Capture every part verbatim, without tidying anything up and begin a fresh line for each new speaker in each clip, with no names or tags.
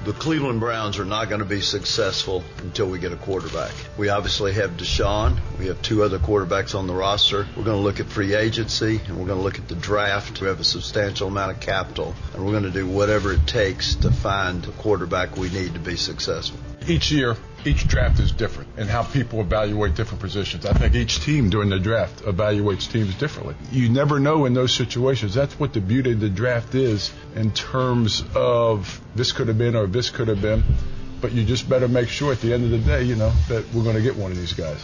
The Cleveland Browns are not going to be successful until we get a quarterback. We obviously have Deshaun. We have two other quarterbacks on the roster. We're going to look at free agency, and we're going to look at the draft. We have a substantial amount of capital, and we're going to do whatever it takes to find the quarterback we need to be successful.
Each year, each draft is different, and how people evaluate different positions. I think each team during the draft evaluates teams differently. You never know in those situations. That's what the beauty of the draft is in terms of this could have been or this could have been. But you just better make sure at the end of the day, you know, that we're going to get one of these guys.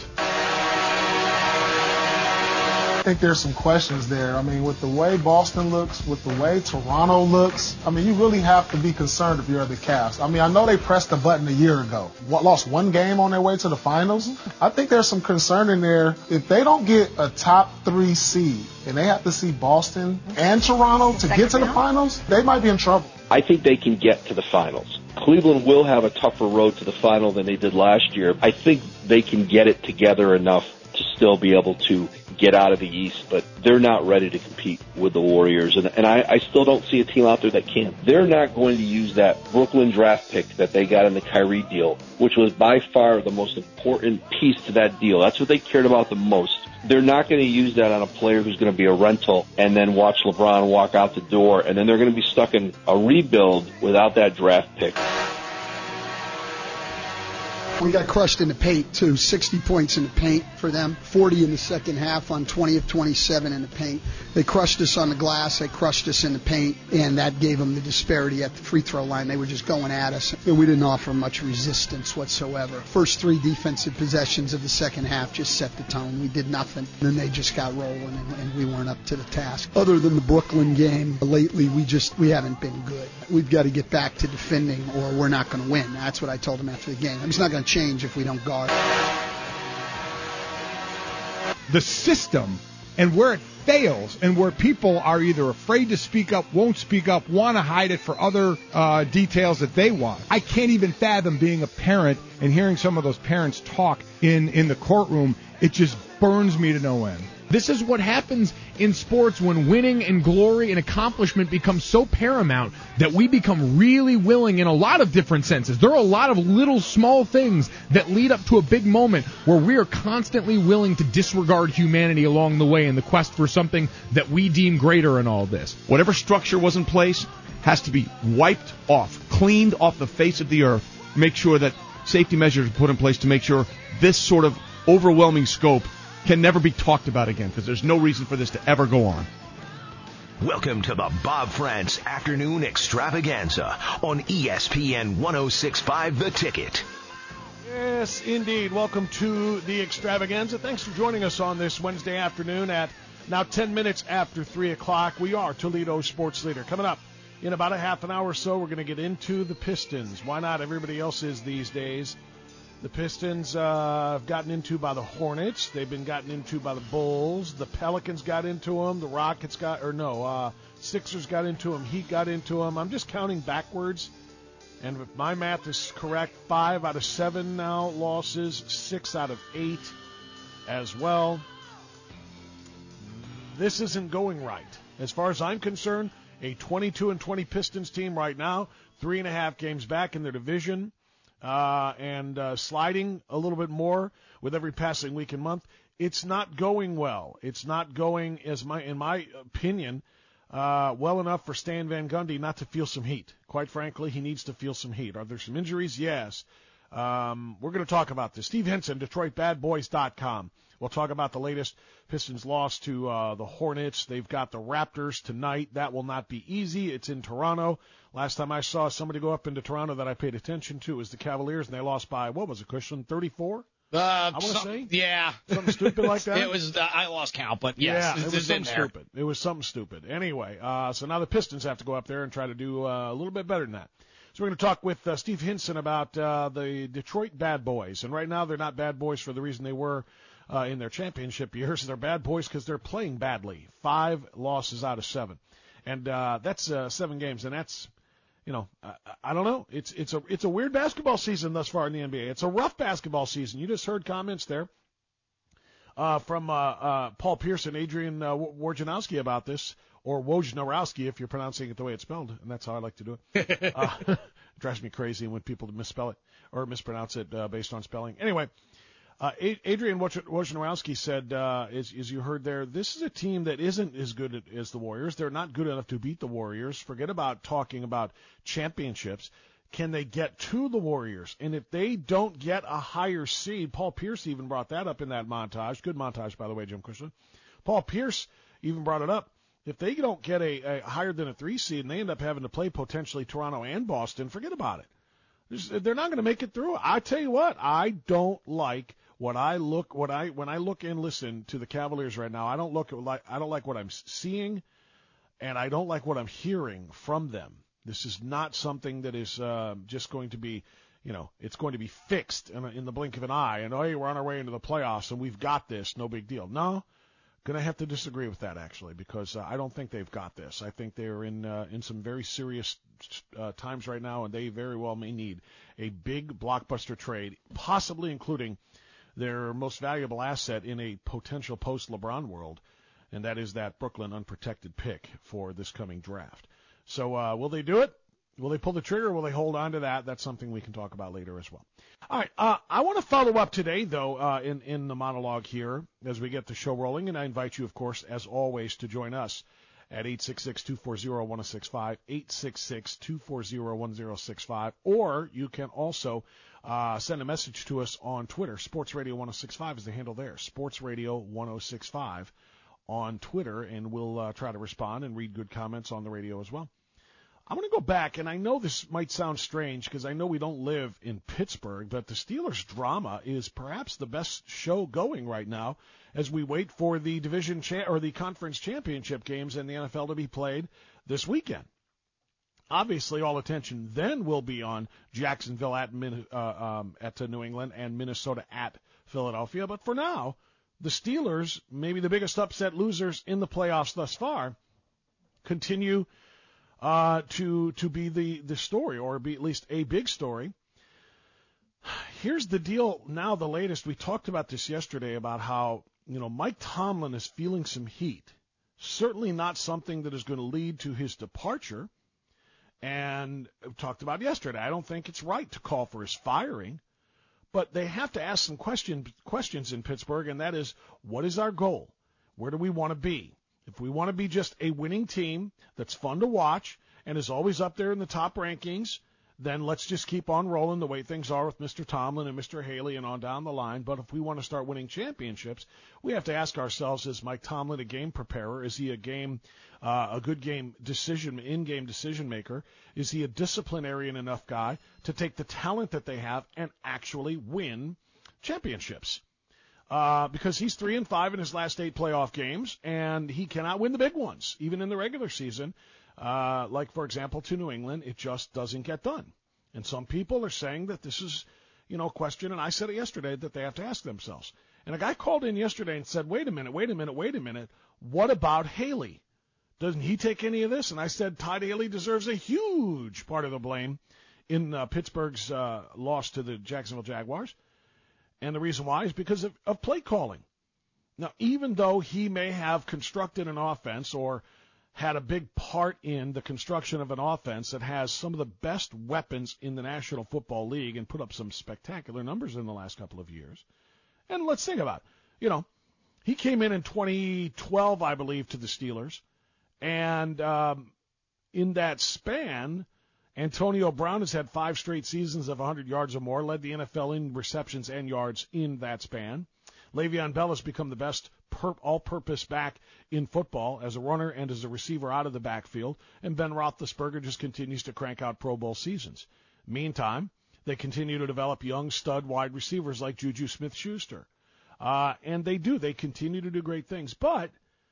I think there's some questions there. I mean, with the way Boston looks, with the way Toronto looks, I mean, you really have to be concerned if you're the Cavs. I mean, I know they pressed the button a year ago, what, lost one game on their way to the finals. I think there's some concern in there. If they don't get a top three seed and they have to see Boston and Toronto to get to the finals, they might be in trouble.
I think they can get to the finals. Cleveland will have a tougher road to the final than they did last year. I think they can get it together enough to still be able to get out of the East, but they're not ready to compete with the Warriors, and, and I, I still don't see a team out there that can. They're not going to use that Brooklyn draft pick that they got in the Kyrie deal, which was by far the most important piece to that deal. That's what they cared about the most. They're not going to use that on a player who's going to be a rental and then watch LeBron walk out the door, and then they're going to be stuck in a rebuild without that draft pick.
We got crushed in the paint, too. sixty points in the paint for them, forty in the second half on twenty of twenty-seven in the paint. They crushed us on the glass. They crushed us in the paint, and that gave them the disparity at the free throw line. They were just going at us, and we didn't offer much resistance whatsoever. First three defensive possessions of the second half just set the tone. We did nothing. Then they just got rolling, and, and we weren't up to the task. Other than the Brooklyn game, lately we just we haven't been good. We've got to get back to defending, or we're not going to win. That's what I told them after the game. I'm just not going to change if we don't guard.
The system and where it fails and where people are either afraid to speak up, won't speak up, want to hide it for other uh, details that they want. I can't even fathom being a parent and hearing some of those parents talk in, in the courtroom. It just burns me to no end.
This is what happens in sports when winning and glory and accomplishment become so paramount that we become really willing in a lot of different senses. There are a lot of little small things that lead up to a big moment where we are constantly willing to disregard humanity along the way in the quest for something that we deem greater in all this.
Whatever structure was in place has to be wiped off, cleaned off the face of the earth. Make sure that safety measures are put in place to make sure this sort of overwhelming scope can never be talked about again, because there's no reason for this to ever go on.
Welcome to the Bob France Afternoon Extravaganza on E S P N ten sixty-five The Ticket.
Yes, indeed. Welcome to the Extravaganza. Thanks for joining us on this Wednesday afternoon at now ten minutes after three o'clock. We are Toledo Sports Leader. Coming up in about a half an hour or so, we're going to get into the Pistons. Why not? Everybody else is these days. The Pistons uh, have gotten into by the Hornets. They've been gotten into by the Bulls. The Pelicans got into them. The Rockets got, or no, uh, Sixers got into them. Heat got into them. I'm just counting backwards. And if my math is correct, five out of seven now losses, six out of eight as well. This isn't going right. As far as I'm concerned, a twenty-two and twenty Pistons team right now, three and a half games back in their division. Uh, and uh, sliding a little bit more with every passing week and month. It's not going well. It's not going, as my in my opinion, uh, well enough for Stan Van Gundy not to feel some heat. Quite frankly, he needs to feel some heat. Are there some injuries? Yes. Um, we're going to talk about this. Steve Henson, Detroit Bad Boys dot com. We'll talk about the latest Pistons loss to uh, the Hornets. They've got the Raptors tonight. That will not be easy. It's in Toronto. Last time I saw somebody go up into Toronto that I paid attention to was the Cavaliers, and they lost by, what was it, Christian, thirty-four?
Uh,
I want to
say?
Yeah. Something stupid like that?
It was, uh, I lost count, but yes.
Yeah, it was something stupid. It was something stupid. Anyway, uh, so now the Pistons have to go up there and try to do uh, a little bit better than that. So we're going to talk with uh, Steve Hinson about uh, the Detroit Bad Boys. And right now they're not bad boys for the reason they were uh, in their championship years. They're bad boys because they're playing badly. Five losses out of seven. And uh, that's uh, seven games, and that's, you know, I, I don't know. It's it's a it's a weird basketball season thus far in the N B A. It's a rough basketball season. You just heard comments there uh, from uh, uh, Paul Pierce and Adrian uh, Wojnarowski about this, or Wojnarowski if you're pronouncing it the way it's spelled, and that's how I like to do it. uh, Drives me crazy when people misspell it or mispronounce it uh, based on spelling. Anyway, uh, Adrian Wojnarowski said, uh, as, as you heard there, this is a team that isn't as good as the Warriors. They're not good enough to beat the Warriors. Forget about talking about championships. Can they get to the Warriors? And if they don't get a higher seed, Paul Pierce even brought that up in that montage. Good montage, by the way, Jim Christian. Paul Pierce even brought it up. If they don't get a, a higher than a three seed and they end up having to play potentially Toronto and Boston, forget about it. There's, they're not going to make it through. I tell you what, I don't like what I look, what I, when I look and listen to the Cavaliers right now, I don't look at like, I don't like what I'm seeing and I don't like what I'm hearing from them. This is not something that is, uh, just going to be, you know, it's going to be fixed in, a, in the blink of an eye and, oh, hey, we're on our way into the playoffs and we've got this, no big deal. No. Going to have to disagree with that, actually, because uh, I don't think they've got this. I think they're in uh, in some very serious uh, times right now, and they very well may need a big blockbuster trade, possibly including their most valuable asset in a potential post-LeBron world, and that is that Brooklyn unprotected pick for this coming draft. So uh, will they do it? Will they pull the trigger, or will they hold on to that? That's something we can talk about later as well. All right, uh, I want to follow up today, though, uh, in, in the monologue here as we get the show rolling, and I invite you, of course, as always, to join us at eight six six, two four zero, one zero six five, eight six six, two four zero, one zero six five, or you can also uh, send a message to us on Twitter. Sports Radio one oh six five is the handle there, Sports Radio one oh six five on Twitter, and we'll uh, try to respond and read good comments on the radio as well. I want to go back, and I know this might sound strange because I know we don't live in Pittsburgh, but the Steelers drama is perhaps the best show going right now as we wait for the division cha- or the conference championship games in the N F L to be played this weekend. Obviously, all attention then will be on Jacksonville at Min- uh, um, at uh, New England and Minnesota at Philadelphia. But for now, the Steelers, maybe the biggest upset losers in the playoffs thus far, continue Uh, to, to be the, the story, or be at least a big story. Here's the deal now, the latest. We talked about this yesterday about how, you know, Mike Tomlin is feeling some heat. Certainly not something that is going to lead to his departure. And we talked about yesterday. I don't think it's right to call for his firing. But they have to ask some question, questions in Pittsburgh, and that is, what is our goal? Where do we want to be? If we want to be just a winning team that's fun to watch and is always up there in the top rankings, then let's just keep on rolling the way things are with Mister Tomlin and Mister Haley and on down the line. But if we want to start winning championships, we have to ask ourselves, is Mike Tomlin a game preparer? Is he a game, uh, a good game decision, in-game decision maker? Is he a disciplinarian enough guy to take the talent that they have and actually win championships? Uh, because he's three and five in his last eight playoff games, and he cannot win the big ones, even in the regular season. Uh, like, for example, to New England, it just doesn't get done. And some people are saying that this is, you know, a question, and I said it yesterday, that they have to ask themselves. And a guy called in yesterday and said, wait a minute, wait a minute, wait a minute, what about Haley? Doesn't he take any of this? And I said Todd Haley deserves a huge part of the blame in uh, Pittsburgh's uh, loss to the Jacksonville Jaguars. And the reason why is because of, of play calling. Now, even though he may have constructed an offense or had a big part in the construction of an offense that has some of the best weapons in the National Football League and put up some spectacular numbers in the last couple of years. And let's think about it. You know, he came in in twenty twelve, I believe, to the Steelers. And um, in that span, Antonio Brown has had five straight seasons of one hundred yards or more, led the N F L in receptions and yards in that span. Le'Veon Bell has become the best per- all-purpose back in football as a runner and as a receiver out of the backfield, and Ben Roethlisberger just continues to crank out Pro Bowl seasons. Meantime, they continue to develop young stud wide receivers like Juju Smith-Schuster. Uh, and they do. They continue to do great things. But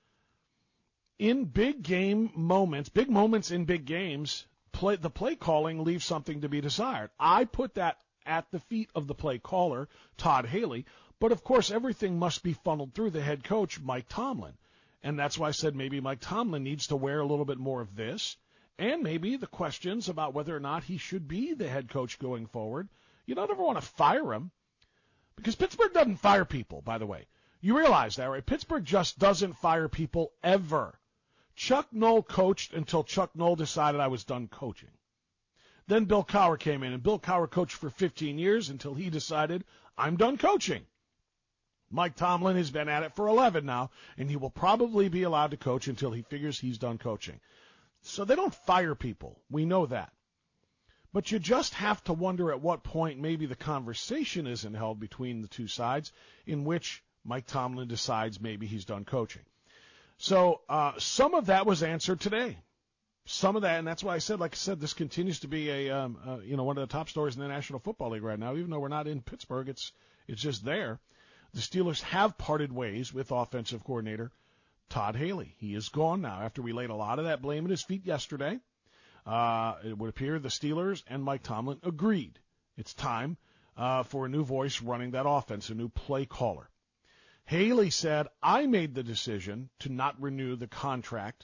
in big game moments, big moments in big games, Play, the play calling leaves something to be desired. I put that at the feet of the play caller, Todd Haley, but of course everything must be funneled through the head coach, Mike Tomlin. And that's why I said maybe Mike Tomlin needs to wear a little bit more of this, and maybe the questions about whether or not he should be the head coach going forward. You don't ever want to fire him, because Pittsburgh doesn't fire people, by the way. You realize that, right? Pittsburgh just doesn't fire people ever. Chuck Noll coached until Chuck Noll decided I was done coaching. Then Bill Cowher came in, and Bill Cowher coached for fifteen years until he decided, I'm done coaching. Mike Tomlin has been at it for eleven now, and he will probably be allowed to coach until he figures he's done coaching. So they don't fire people. We know that. But you just have to wonder at what point maybe the conversation isn't held between the two sides in which Mike Tomlin decides maybe he's done coaching. So uh, some of that was answered today. Some of that, and that's why I said, like I said, this continues to be a um, uh, you know one of the top stories in the National Football League right now. Even though we're not in Pittsburgh, it's it's just there. The Steelers have parted ways with offensive coordinator Todd Haley. He is gone now after we laid a lot of that blame at his feet yesterday. Uh, it would appear the Steelers and Mike Tomlin agreed. It's time uh, for a new voice running that offense, a new play caller. Haley said, I made the decision to not renew the contract.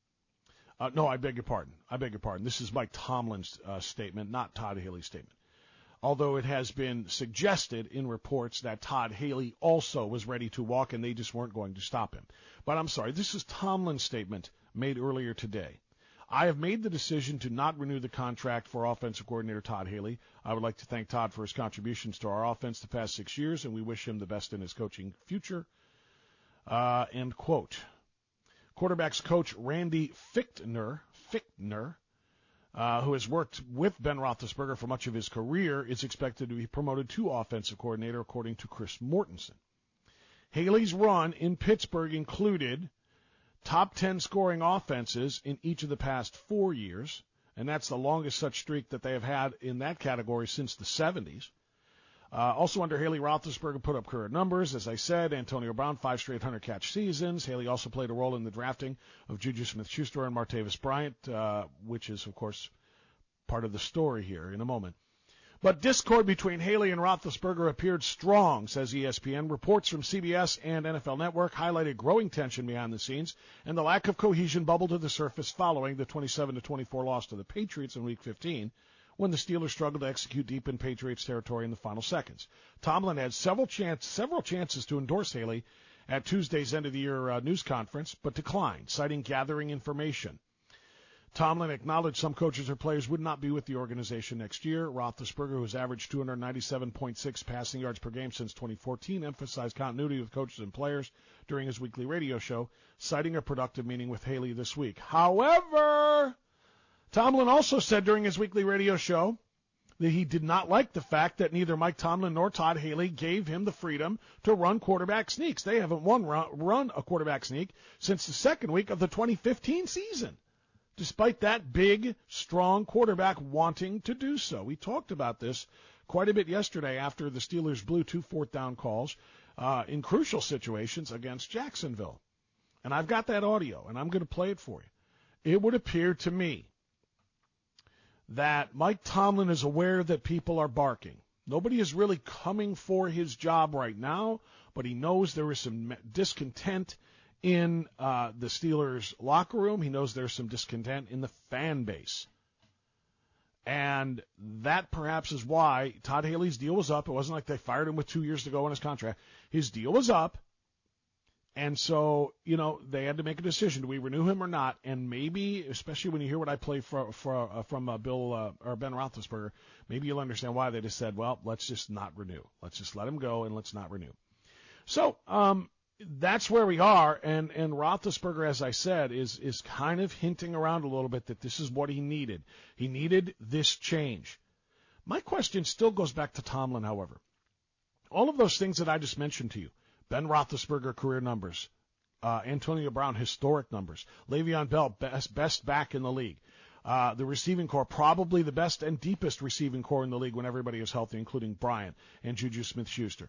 Uh, no, I beg your pardon. I beg your pardon. This is Mike Tomlin's uh, statement, not Todd Haley's statement. Although it has been suggested in reports that Todd Haley also was ready to walk and they just weren't going to stop him. But I'm sorry, this is Tomlin's statement made earlier today. I have made the decision to not renew the contract for offensive coordinator Todd Haley. I would like to thank Todd for his contributions to our offense the past six years, and we wish him the best in his coaching future. Uh, end quote. Quarterbacks coach Randy Fichtner, Fichtner, uh, who has worked with Ben Roethlisberger for much of his career, is expected to be promoted to offensive coordinator, according to Chris Mortensen. Haley's run in Pittsburgh included top ten scoring offenses in each of the past four years, and that's the longest such streak that they have had in that category since the seventies. Uh, also under Haley, Roethlisberger put up career numbers. As I said, Antonio Brown, five straight one hundred catch seasons. Haley also played a role in the drafting of Juju Smith-Schuster and Martavis Bryant, uh, which is, of course, part of the story here in a moment. But discord between Haley and Roethlisberger appeared strong, says E S P N. Reports from C B S and N F L Network highlighted growing tension behind the scenes and the lack of cohesion bubbled to the surface following the twenty-seven to twenty-four loss to the Patriots in Week fifteen, when the Steelers struggled to execute deep in Patriots territory in the final seconds. Tomlin had several, chance, several chances to endorse Haley at Tuesday's end-of-the-year uh, news conference, but declined, citing gathering information. Tomlin acknowledged some coaches or players would not be with the organization next year. Roethlisberger, who has averaged two hundred ninety-seven point six passing yards per game since twenty fourteen, emphasized continuity with coaches and players during his weekly radio show, citing a productive meeting with Haley this week. However, Tomlin also said during his weekly radio show that he did not like the fact that neither Mike Tomlin nor Todd Haley gave him the freedom to run quarterback sneaks. They haven't won, run a quarterback sneak since the second week of the twenty fifteen season, despite that big, strong quarterback wanting to do so. We talked about this quite a bit yesterday after the Steelers blew two fourth down calls uh, in crucial situations against Jacksonville. And I've got that audio, and I'm going to play it for you. It would appear to me that Mike Tomlin is aware that people are barking. Nobody is really coming for his job right now, but he knows there is some discontent in uh, the Steelers' locker room. He knows there's some discontent in the fan base. And that perhaps is why Todd Haley's deal was up. It wasn't like they fired him with two years to go on his contract. His deal was up. And so, you know, they had to make a decision. Do we renew him or not? And maybe, especially when you hear what I play for, for, uh, from uh, Bill uh, or Ben Roethlisberger, maybe you'll understand why they just said, well, let's just not renew. Let's just let him go and let's not renew. So, um, that's where we are, and, and Roethlisberger, as I said, is, is kind of hinting around a little bit that this is what he needed. He needed this change. My question still goes back to Tomlin, however. All of those things that I just mentioned to you, Ben Roethlisberger career numbers, uh, Antonio Brown historic numbers, Le'Veon Bell best, best back in the league, uh, the receiving core probably the best and deepest receiving core in the league when everybody is healthy, including Bryant and Juju Smith-Schuster.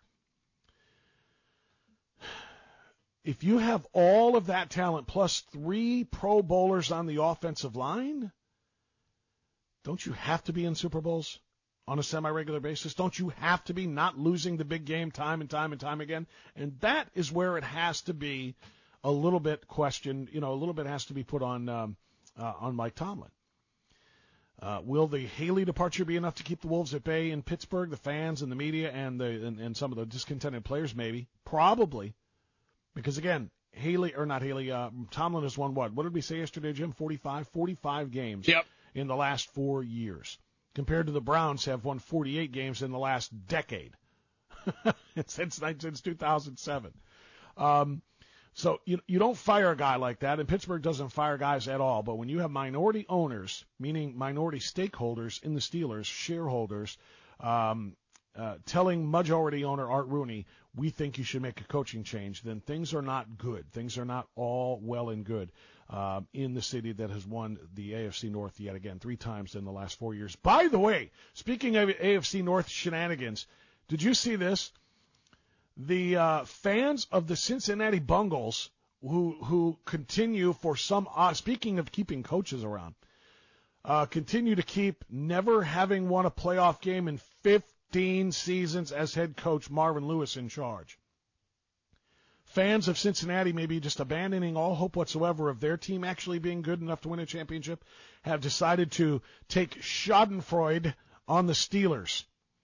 If you have all of that talent plus three Pro Bowlers on the offensive line, don't you have to be in Super Bowls on a semi-regular basis? Don't you have to be not losing the big game time and time and time again? And that is where it has to be a little bit questioned, you know, a little bit has to be put on um, uh, on Mike Tomlin. Uh, will the Haley departure be enough to keep the Wolves at bay in Pittsburgh, the fans and the media and the and, and some of the discontented players? Maybe, probably. Because, again, Haley, or not Haley, uh, Tomlin has won what? What did we say yesterday, Jim? forty-five? forty-five games
yep.
in the last four years. compared to the Browns have won forty-eight games in the last decade. since, since two thousand seven. Um, so you, you don't fire a guy like that, and Pittsburgh doesn't fire guys at all. But when you have minority owners, meaning minority stakeholders in the Steelers, shareholders, um, uh, telling majority owner Art Rooney, we think you should make a coaching change, then things are not good. Things are not all well and good um, in the city that has won the A F C North yet again three times in the last four years. By the way, speaking of A F C North shenanigans, did you see this? The uh, fans of the Cincinnati Bengals who who continue for some uh, speaking of keeping coaches around, uh, continue to keep never having won a playoff game in fifteen seasons as head coach Marvin Lewis in charge. Fans of Cincinnati may be just abandoning all hope whatsoever of their team actually being good enough to win a championship, have decided to take schadenfreude on the Steelers.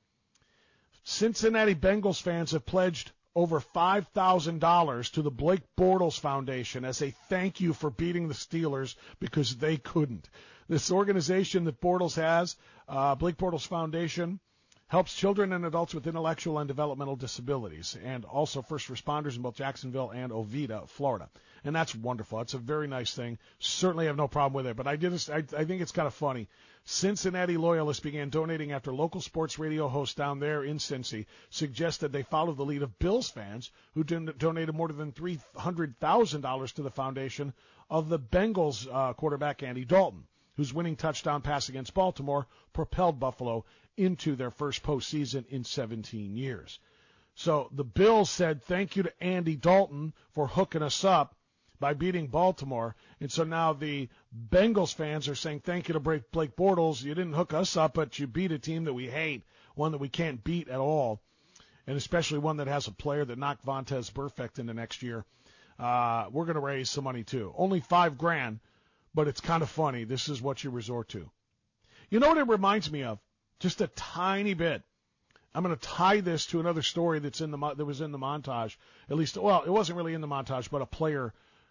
Cincinnati Bengals fans have pledged over five thousand dollars to the Blake Bortles Foundation as a thank you for beating the Steelers because they couldn't. This organization that Bortles has, uh, Blake Bortles Foundation, helps children and adults with intellectual and developmental disabilities, and also first responders in both Jacksonville and Oviedo, Florida. And that's wonderful. It's a very nice thing. Certainly have no problem with it. But I did. I, I think it's kind of funny. Cincinnati loyalists began donating after local sports radio hosts down there in Cincy suggested they followed the lead of Bills fans who don- donated more than three hundred thousand dollars to the foundation of the Bengals uh, quarterback Andy Dalton, whose winning touchdown pass against Baltimore propelled Buffalo into their first postseason in seventeen years. So the Bills said thank you to Andy Dalton for hooking us up by beating Baltimore. And so now the Bengals fans are saying thank you to Blake Bortles. You didn't hook us up, but you beat a team that we hate, one that we can't beat at all, and especially one that has a player that knocked Vontaze Burfict into next year. Uh, we're going to raise some money too. Only five grand. But it's kind of funny. This is what you resort to. You know what it reminds me of? Just a tiny bit. I'm going to tie this to another story that's in the that was in the montage. At least, well, it wasn't really in the montage, but a player,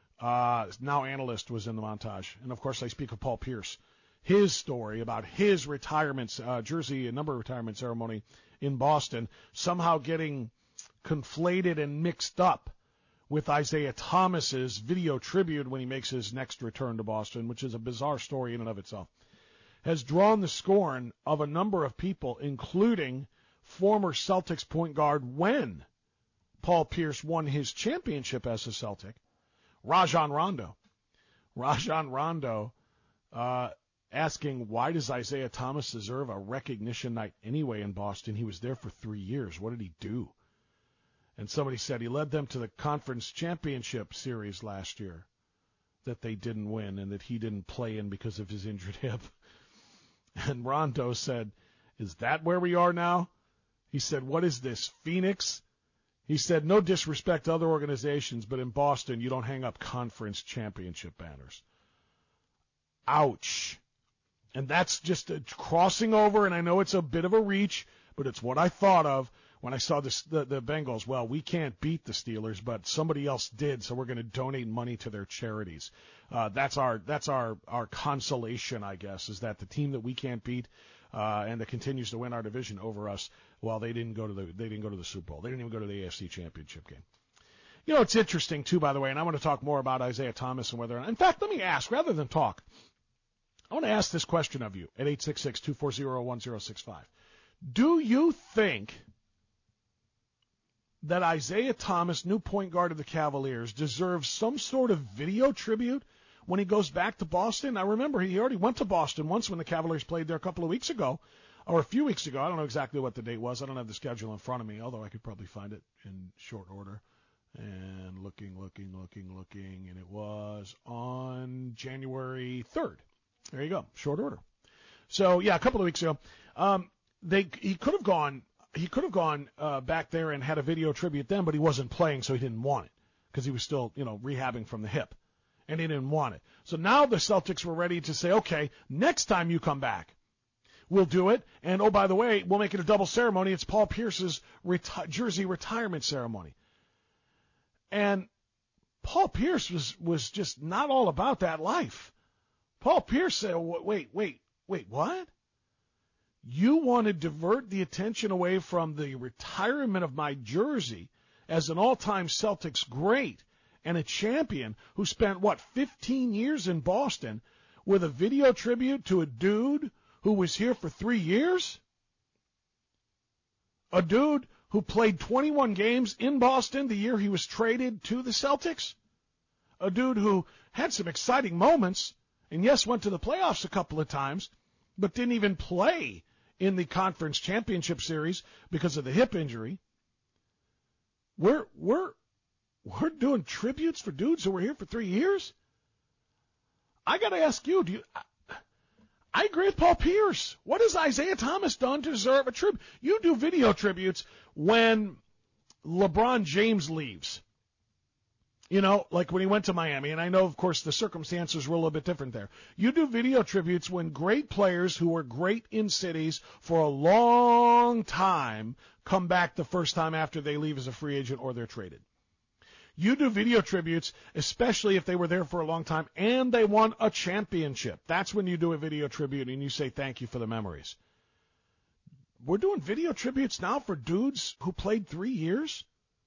uh, now analyst, was in the montage. And of course, I speak of Paul Pierce. His story about his retirement, uh, jersey, a number retirement ceremony in Boston, somehow getting conflated and mixed up with Isaiah Thomas's video tribute when he makes his next return to Boston, which is a bizarre story in and of itself, has drawn the scorn of a number of people, including former Celtics point guard when Paul Pierce won his championship as a Celtic, Rajon Rondo. Rajon Rondo uh, asking, why does Isaiah Thomas deserve a recognition night anyway in Boston? He was there for three years. What did he do? And somebody said he led them to the conference championship series last year that they didn't win and that he didn't play in because of his injured hip. And Rondo said, is that where we are now? He said, what is this, Phoenix? He said, no disrespect to other organizations, but in Boston you don't hang up conference championship banners. Ouch. And that's just a crossing over, and I know it's a bit of a reach, but it's what I thought of when I saw this, the, the Bengals. Well, we can't beat the Steelers, but somebody else did, so we're going to donate money to their charities. Uh, that's our that's our, our consolation, I guess, is that the team that we can't beat uh, and that continues to win our division over us, well, they didn't go to the they didn't go to the Super Bowl. They didn't even go to the A F C Championship game. You know, it's interesting too, by the way, and I want to talk more about Isaiah Thomas and whether. In fact, let me ask rather than talk. I want to ask this question of you at eight six six, two four zero, one zero six five. Do you think that Isaiah Thomas, new point guard of the Cavaliers, deserves some sort of video tribute when he goes back to Boston? I remember he already went to Boston once when the Cavaliers played there a couple of weeks ago, or a few weeks ago. I don't know exactly what the date was. I don't have the schedule in front of me, although I could probably find it in short order. And looking, looking, looking, looking, and it was on January third. There you go, short order. So, yeah, a couple of weeks ago. Um, they he could have gone he could have gone uh, back there and had a video tribute then, but he wasn't playing, so he didn't want it because he was still, you know, rehabbing from the hip, and he didn't want it. So now the Celtics were ready to say, okay, next time you come back, we'll do it, and oh, by the way, we'll make it a double ceremony. It's Paul Pierce's reti- jersey retirement ceremony. And Paul Pierce was, was just not all about that life. Paul Pierce said, wait, wait, wait, what? You want to divert the attention away from the retirement of my jersey as an all-time Celtics great and a champion who spent, what, fifteen years in Boston with a video tribute to a dude who was here for three years? A dude who played twenty-one games in Boston the year he was traded to the Celtics? A dude who had some exciting moments and, yes, went to the playoffs a couple of times, but didn't even play in the conference championship series because of the hip injury. We're, we're, we're doing tributes for dudes who were here for three years? I got to ask you, do you, I agree with Paul Pierce. What has Isaiah Thomas done to deserve a tribute? You do video tributes when LeBron James leaves. You know, like when he went to Miami, and I know, of course, the circumstances were a little bit different there. You do video tributes when great players who were great in cities for a long time come back the first time after they leave as a free agent or they're traded. You do video tributes, especially if they were there for a long time and they won a championship. That's when you do a video tribute and you say thank you for the memories. We're doing video tributes now for dudes who played three years?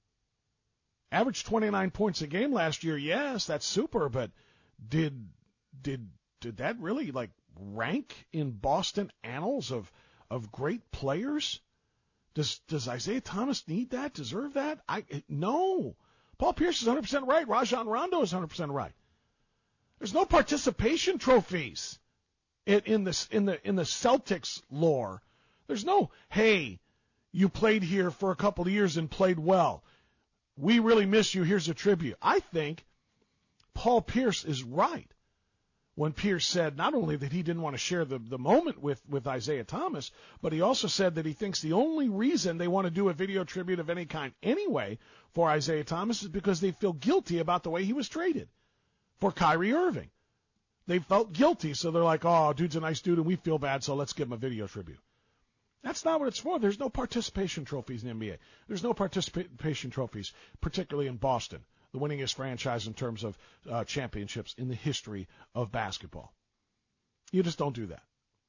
Averaged twenty-nine points a game last year. Yes, that's super, but did did did that really like rank in Boston annals of of great players? Does does Isaiah Thomas need that? Deserve that? I no. Paul Pierce is one hundred percent right. Rajon Rondo is one hundred percent right. There's no participation trophies in, in this in the in the Celtics lore. There's no, hey, you played here for a couple of years and played well. We really miss you. Here's a tribute. I think Paul Pierce is right when Pierce said not only that he didn't want to share the, the moment with, with Isaiah Thomas, but he also said that he thinks the only reason they want to do a video tribute of any kind anyway for Isaiah Thomas is because they feel guilty about the way he was traded for Kyrie Irving. They felt guilty, so they're like, oh, dude's a nice dude, and we feel bad, so let's give him a video tribute. That's not what it's for. There's no participation trophies in the N B A. There's no participation trophies, particularly in Boston, the winningest franchise in terms of uh, championships in the history of basketball. You just don't do that.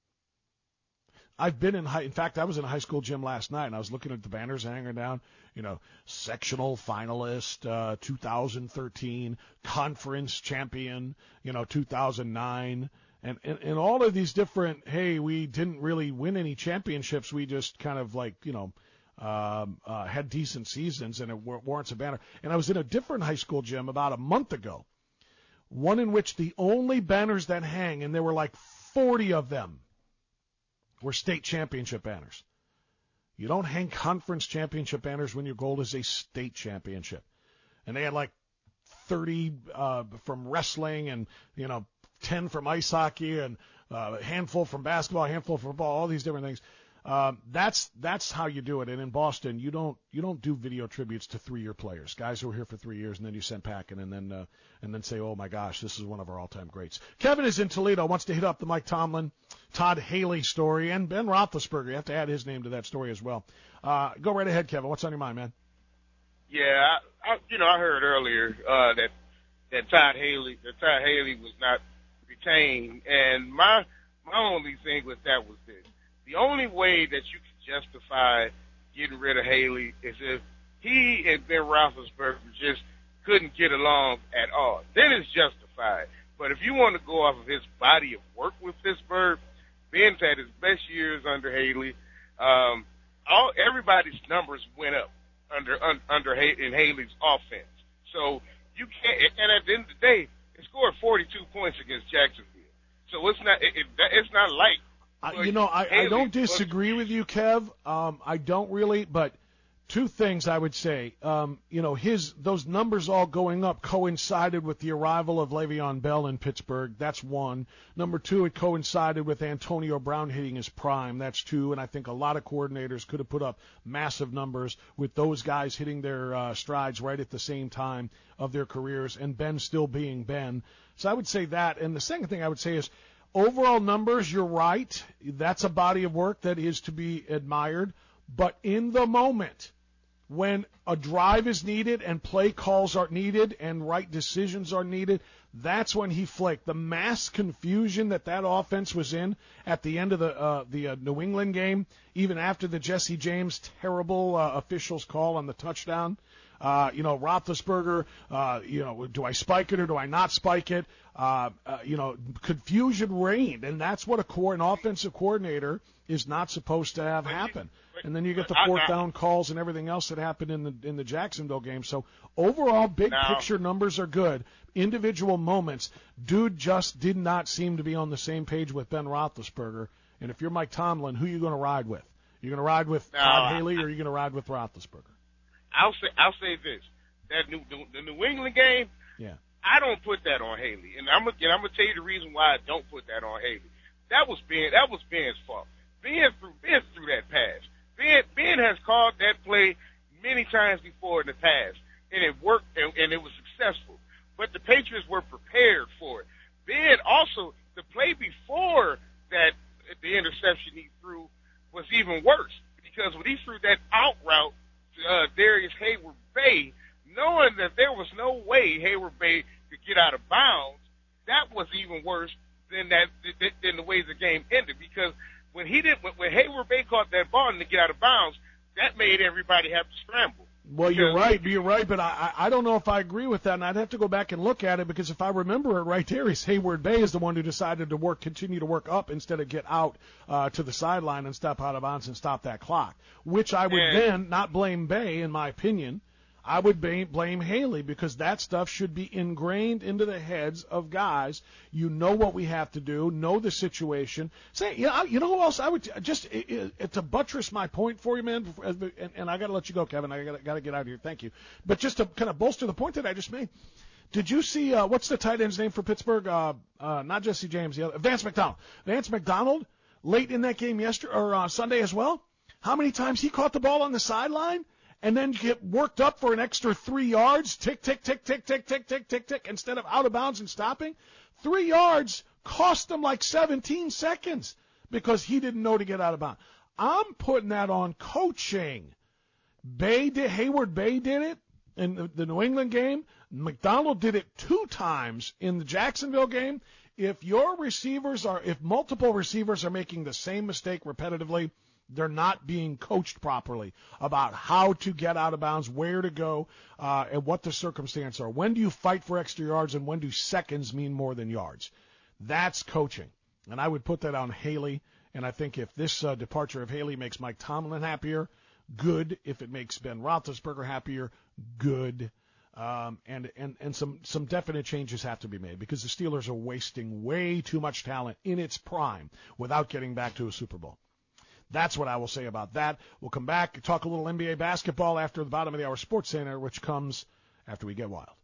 I've been in high, in fact, I was in a high school gym last night, and I was looking at the banners hanging down, you know, sectional finalist, uh, two thousand thirteen, conference champion, you know, two thousand nine, and, and, and all of these different, hey, we didn't really win any championships, we just kind of like, you know, um, uh, had decent seasons, and it warrants a banner. And I was in a different high school gym about a month ago, one in which the only banners that hang, and there were like forty of them, were state championship banners. You don't hang conference championship banners when your goal is a state championship. And they had like thirty uh, from wrestling and, you know, ten from ice hockey and uh, a handful from basketball, a handful from football, all these different things. Um, that's that's how you do it. And in Boston, you don't you don't do video tributes to three-year players, guys who were here for three years, and then you send packing, and then uh, and then say, oh my gosh, this is one of our all-time greats. Kevin is in Toledo, wants to hit up the Mike Tomlin, Todd Haley story, and Ben Roethlisberger. You have to add his name to that story as well. Uh, go right ahead, Kevin. What's on your mind, man?
Yeah, I, I, you know, I heard earlier uh, that that Todd Haley, that Todd Haley was not retained, and my my only thing with that was this. The only way that you can justify getting rid of Haley is if he and Ben Roethlisberger just couldn't get along at all. Then it's justified. But if you want to go off of his body of work with Pittsburgh, Ben's had his best years under Haley. Um, all everybody's numbers went up under un, under in Haley's offense. So you can't. And at the end of the day, he scored forty-two points against Jacksonville. So it's not. It, it, it's not like.
Uh, you know, I, I don't disagree with you, Kev. Um, I don't really, but two things I would say. Um, you know, his those numbers all going up coincided with the arrival of Le'Veon Bell in Pittsburgh. That's one. Number two, it coincided with Antonio Brown hitting his prime. That's two. And I think a lot of coordinators could have put up massive numbers with those guys hitting their uh, strides right at the same time of their careers, and Ben still being Ben. So I would say that. And the second thing I would say is, overall numbers, you're right. That's a body of work that is to be admired. But in the moment, when a drive is needed and play calls are needed and right decisions are needed, That's when he flaked. The mass confusion that that offense was in at the end of the uh, the uh, New England game, even after the Jesse James terrible uh, officials call on the touchdown. Uh, you know, Roethlisberger, uh, you know, do I spike it or do I not spike it? Uh, uh, you know, confusion reigned, and that's what a core, an offensive coordinator is not supposed to have happen. And then you get the fourth down calls and everything else that happened in the in the Jacksonville game. So overall, big
now,
picture numbers are good. Individual moments, dude just did not seem to be on the same page with Ben Roethlisberger. And if you're Mike Tomlin, who are you going to ride with? You're going to ride with
now,
Todd Haley, or are you going to ride with Roethlisberger?
I'll say I'll say this: that new, the New England game,
yeah,
I don't put that on Haley, and I'm gonna I'm gonna tell you the reason why I don't put that on Haley. That was Ben. That was Ben's fault. Ben threw Ben threw that pass. Ben Ben has called that play many times before in the past, and it worked and, and it was successful. But the Patriots were prepared for it. Ben also, the play before that, the interception he threw was even worse, because when he threw that out route to uh, Darius Heyward-Bey, knowing that there was no way Heyward-Bey could get out of bounds, that was even worse than that than the way the game ended, because when he did when Heyward-Bey caught that ball and to get out of bounds, that made everybody have to scramble.
Well, you're right, you're right, but I, I don't know if I agree with that, and I'd have to go back and look at it, because if I remember it right, there is Heyward-Bey is the one who decided to work, continue to work up instead of get out uh, to the sideline and step out of bounds and stop that clock, which I would
and,
then not blame Bey, in my opinion. I would blame, blame Haley, because that stuff should be ingrained into the heads of guys. You know what we have to do, know the situation. Say, you know, you know who else I would just it, it, to buttress my point for you, man. And, and I got to let you go, Kevin. I got to get out of here. Thank you. But just to kind of bolster the point that I just made, did you see uh, what's the tight end's name for Pittsburgh? Uh, uh, not Jesse James, the other, Vance McDonald. Vance McDonald, late in that game yesterday or uh, Sunday as well. How many times he caught the ball on the sideline? And then get worked up for an extra three yards, tick, tick, tick, tick, tick, tick, tick, tick, tick, instead of out of bounds and stopping. Three yards cost them like seventeen seconds because he didn't know to get out of bounds. I'm putting that on coaching. Bey did, Heyward-Bey did it in the, the New England game. McDonald did it two times in the Jacksonville game. If your receivers are, if multiple receivers are making the same mistake repetitively, they're not being coached properly about how to get out of bounds, where to go, uh, and what the circumstances are. When do you fight for extra yards, and when do seconds mean more than yards? That's coaching. And I would put that on Haley. And I think if this uh, departure of Haley makes Mike Tomlin happier, good. If it makes Ben Roethlisberger happier, good. Um, and and, and some, some definite changes have to be made, because the Steelers are wasting way too much talent in its prime without getting back to a Super Bowl. That's what I will say about that. We'll come back and talk a little N B A basketball after the bottom of the hour Sports Center, which comes after we get wild.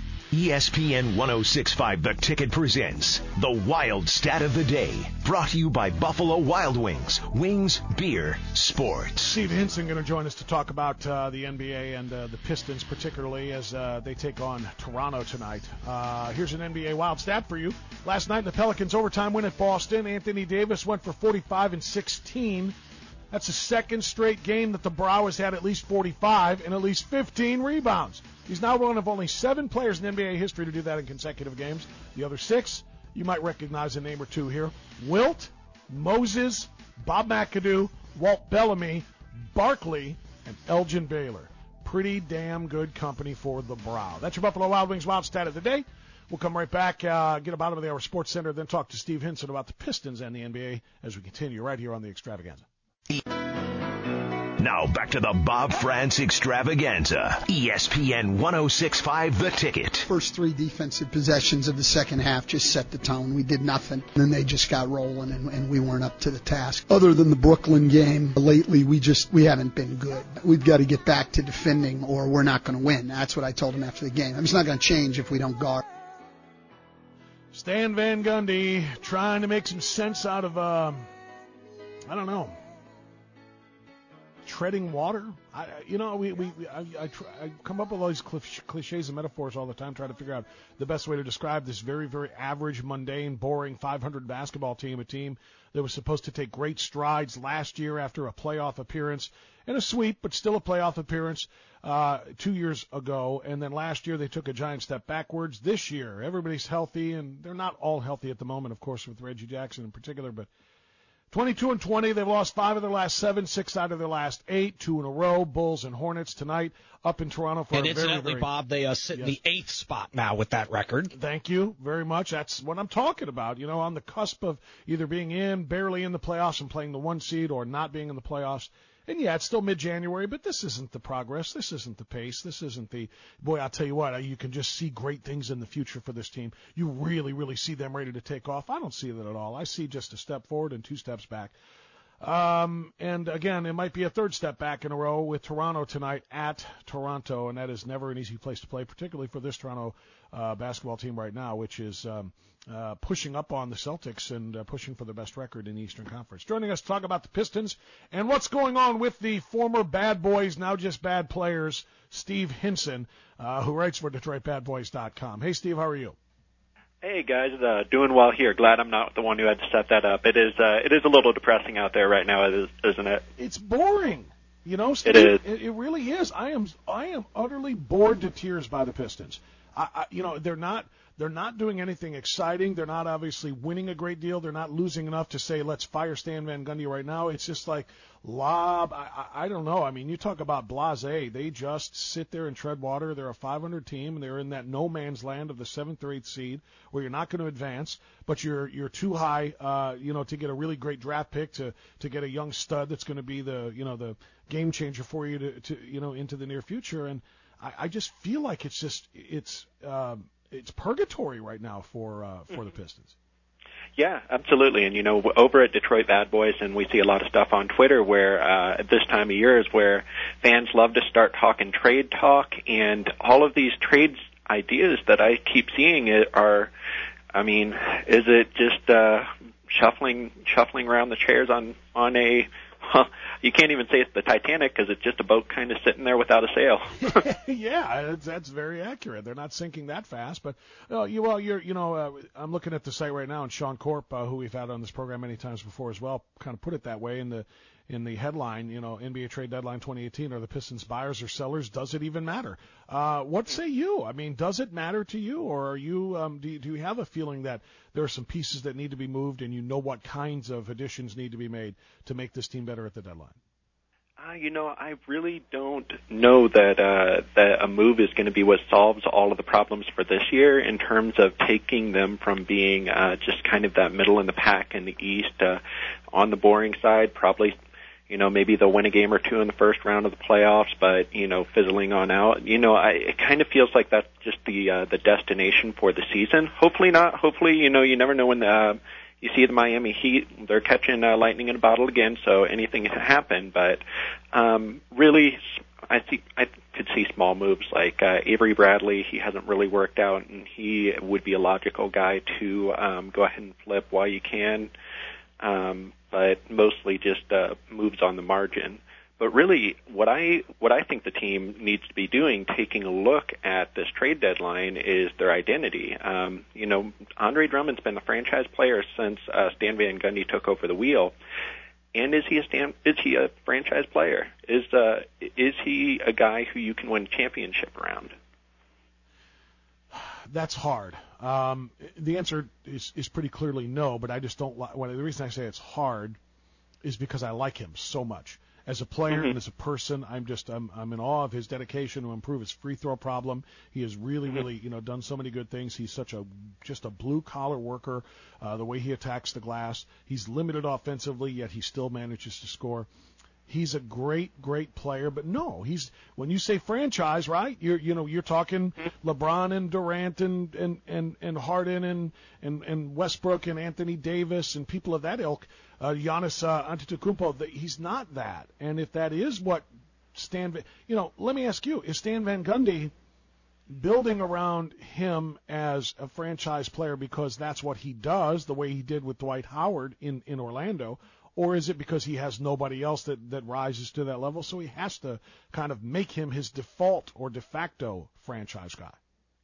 E S P N ten sixty-five The Ticket presents the Wild Stat of the Day, brought to you by Buffalo Wild Wings. Wings, beer, sports.
Steve Hinson going to join us to talk about uh, the N B A and uh, the Pistons, particularly as uh, they take on Toronto tonight. Uh, here's an N B A Wild Stat for you. Last night, the Pelicans' overtime win at Boston. Anthony Davis went for forty-five and sixteen. That's the second straight game that the Brow has had at least forty-five and at least fifteen rebounds. He's now one of only seven players in N B A history to do that in consecutive games. The other six, you might recognize a name or two here. Wilt, Moses, Bob McAdoo, Walt Bellamy, Barkley, and Elgin Baylor. Pretty damn good company for the Brow. That's your Buffalo Wild Wings Wild Stat of the Day. We'll come right back, uh, get a bottom of the hour Sports Center, then talk to Steve Hinson about the Pistons and the N B A as we continue right here on the Extravaganza.
Now back to the Bob France Extravaganza. E S P N ten sixty-five The Ticket.
First three defensive possessions of the second half just set the tone. We did nothing. Then they just got rolling, and, and we weren't up to the task. Other than the Brooklyn game, lately we just we haven't been good. We've got to get back to defending, or we're not going to win. That's what I told him after the game. It's not going to change if we don't guard.
Stan Van Gundy trying to make some sense out of, uh, I don't know. treading water. I, you know, we, we, we I, I, try, I come up with all these cliches and metaphors all the time, trying to figure out the best way to describe this very, very average, mundane, boring five hundred basketball team, a team that was supposed to take great strides last year after a playoff appearance and a sweep, but still a playoff appearance uh, two years ago. And then last year they took a giant step backwards. This year, everybody's healthy, and they're not all healthy at the moment, of course, with Reggie Jackson in particular, but twenty-two and twenty, they've lost five of their last seven, six out of their last eight, two in a row. Bulls and Hornets tonight up in Toronto for
and
a very,
incidentally,
very,
Bob, they uh, sit
yes.
in the eighth spot now with that record.
Thank you very much. That's what I'm talking about. You know, on the cusp of either being in, barely in the playoffs and playing the one seed, or not being in the playoffs. And, yeah, it's still mid-January, but this isn't the progress. This isn't the pace. This isn't the – boy, I'll tell you what, you can just see great things in the future for this team. You really, really see them ready to take off. I don't see that at all. I see just a step forward and two steps back. Um, and, again, it might be a third step back in a row with Toronto tonight at Toronto, and that is never an easy place to play, particularly for this Toronto uh, basketball team right now, which is um, uh, pushing up on the Celtics and uh, pushing for the best record in the Eastern Conference. Joining us to talk about the Pistons and what's going on with the former bad boys, now just bad players, Steve Hinson, uh, who writes for Detroit Bad Boys dot com. Hey, Steve, how are you?
Hey guys, uh, doing well here. Glad I'm not the one who had to set that up. It is, uh, it is a little depressing out there right now, isn't it?
It's boring, you know. Steve,
it is.
It, it really is. I am, I am utterly bored to tears by the Pistons. I, I, you know, they're not, they're not doing anything exciting. They're not obviously winning a great deal. They're not losing enough to say let's fire Stan Van Gundy right now. It's just like lob. I, I, I don't know. I mean, you talk about blasé. They just sit there and tread water. They're a five hundred team, and they're in that no man's land of the seventh or eighth seed, where you're not going to advance, but you're you're too high, uh, you know, to get a really great draft pick, to to get a young stud that's going to be the you know the game changer for you to, to you know into the near future. And I, I just feel like it's just it's um, it's purgatory right now for uh, for the Pistons.
Yeah, absolutely. And, you know, over at Detroit Bad Boys, and we see a lot of stuff on Twitter where uh, at this time of year is where fans love to start talking trade talk, and all of these trades ideas that I keep seeing are, I mean, is it just uh, shuffling shuffling around the chairs on, on a, huh, you can't even say it's the Titanic because it's just a boat kind of sitting there without a sail.
Yeah, that's, that's very accurate. They're not sinking that fast, but uh, you, well, you're, you know, uh, I'm looking at the site right now, and Sean Corp, uh, who we've had on this program many times before as well, kind of put it that way in the in the headline. You know, N B A trade deadline twenty eighteen. Are the Pistons buyers or sellers? Does it even matter? Uh, what say you? I mean, does it matter to you, or are you um, do you, do you have a feeling that there are some pieces that need to be moved, and you know what kinds of additions need to be made to make this team better at the deadline?
Uh, you know, I really don't know that uh, that a move is going to be what solves all of the problems for this year in terms of taking them from being uh, just kind of that middle in the pack in the East uh, on the boring side. Probably, you know, maybe they'll win a game or two in the first round of the playoffs, but, you know, fizzling on out. You know, I, it kind of feels like that's just the uh, the destination for the season. Hopefully not. Hopefully, you know, you never know when the uh, you see the Miami Heat, they're catching uh, lightning in a bottle again, so anything can happen. But um, really, I think I could see small moves like uh, Avery Bradley. He hasn't really worked out, and he would be a logical guy to um, go ahead and flip while you can. Um, but mostly just uh, moves on the margin. But really, what I what I think the team needs to be doing, taking a look at this trade deadline, is their identity. Um, you know, Andre Drummond's been the franchise player since uh, Stan Van Gundy took over the wheel. And is he a Stan, is he a franchise player? Is uh, is he a guy who you can win a championship around?
That's hard. Um, the answer is, is pretty clearly no, but I just don't like. Well, the reason I say it's hard is because I like him so much. As a player mm-hmm. and as a person, I'm just I'm I'm in awe of his dedication to improve his free throw problem. He has really, mm-hmm. really, you know, done so many good things. He's such a just a blue collar worker. Uh, the way he attacks the glass, he's limited offensively, yet he still manages to score. He's a great, great player, but no, he's when you say franchise, right? You're you know you're talking LeBron and Durant and and and, and Harden and, and and Westbrook and Anthony Davis and people of that ilk. Uh, Giannis uh, Antetokounmpo, the, he's not that. And if that is what Stan, you know, let me ask you: is Stan Van Gundy building around him as a franchise player because that's what he does, the way he did with Dwight Howard in in Orlando? or is it because he has nobody else that, that rises to that level, so he has to kind of make him his default or de facto franchise guy?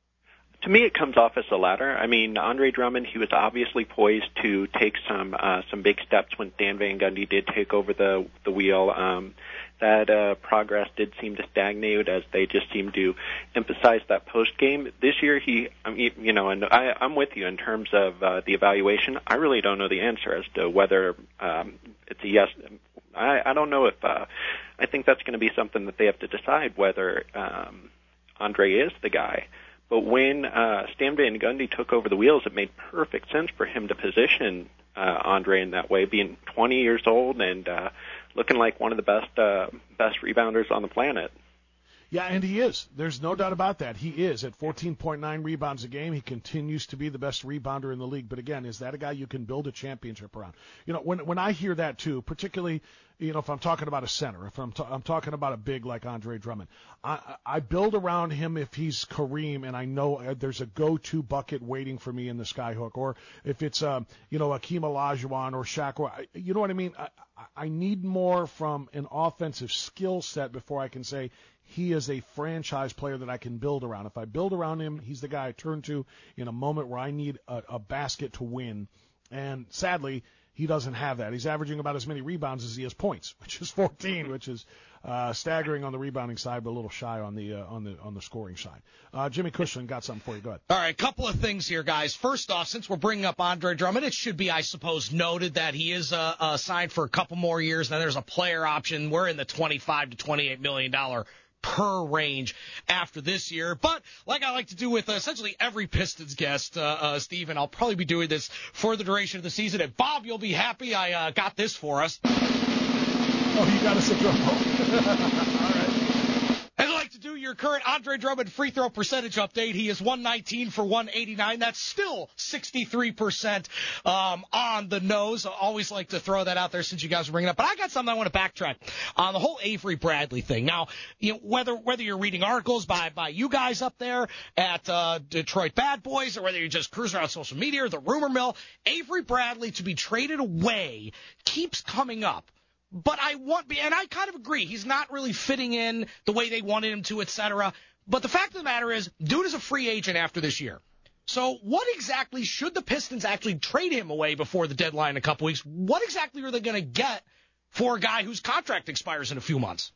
To me, it comes off as the latter. I mean, Andre Drummond, he was obviously poised to take some uh, some big steps when Stan Van Gundy did take over the the wheel. Um, that uh, progress did seem to stagnate as they just seemed to emphasize that post game. This year, he, I mean, you know, and I, I'm with you in terms of uh, the evaluation. I really don't know the answer as to whether um, it's a yes. I, I don't know if uh, I think that's going to be something that they have to decide whether um, Andre is the guy. But when uh, Stan Van Gundy took over the wheels, it made perfect sense for him to position uh, Andre in that way, being twenty years old and uh, looking like one of the best uh, best rebounders on the planet.
Yeah, and he is. There's no doubt about that. He is. At fourteen point nine rebounds a game, he continues to be the best rebounder in the league. But again, is that a guy you can build a championship around? You know, when when I hear that too, particularly, you know, if I'm talking about a center, if I'm, t- I'm talking about a big like Andre Drummond, I, I build around him if he's Kareem and I know there's a go-to bucket waiting for me in the skyhook, or if it's, um, you know, Akeem Olajuwon or Shaq, or, you know what I mean? I, I need more from an offensive skill set before I can say he is a franchise player that I can build around. If I build around him, he's the guy I turn to in a moment where I need a, a basket to win. And sadly, he doesn't have that. He's averaging about as many rebounds as he has points, which is fourteen, which is uh, staggering on the rebounding side, but a little shy on the uh, on the on the scoring side. Uh, Jimmy Cushman got something for you. Go ahead.
All right, a couple of things here, guys. First off, since we're bringing up Andre Drummond, it should be, I suppose, noted that he is uh, uh, signed for a couple more years. Now there's a player option. We're in the twenty-five to twenty-eight million dollars per range after this year. But like I like to do with uh, essentially every Pistons guest, uh, uh, Steve, and I'll probably be doing this for the duration of the season. And Bob, you'll be happy I uh, got this for us.
Oh, you got us a drum roll. All right.
I'd like to do your current Andre Drummond free throw percentage update. He is one nineteen for one eighty-nine. That's still sixty-three percent um, on the nose. I always like to throw that out there since you guys are bringing it up. But I got something I want to backtrack on the whole Avery Bradley thing. Now, you know, whether whether you're reading articles by by you guys up there at uh, Detroit Bad Boys, or whether you're just cruising around social media or the rumor mill, Avery Bradley to be traded away keeps coming up. But I want, and I kind of agree, he's not really fitting in the way they wanted him to, et cetera. But the fact of the matter is, dude is a free agent after this year. So what exactly should the Pistons actually trade him away before the deadline in a couple weeks? What exactly are they going to get for a guy whose contract expires in a few months?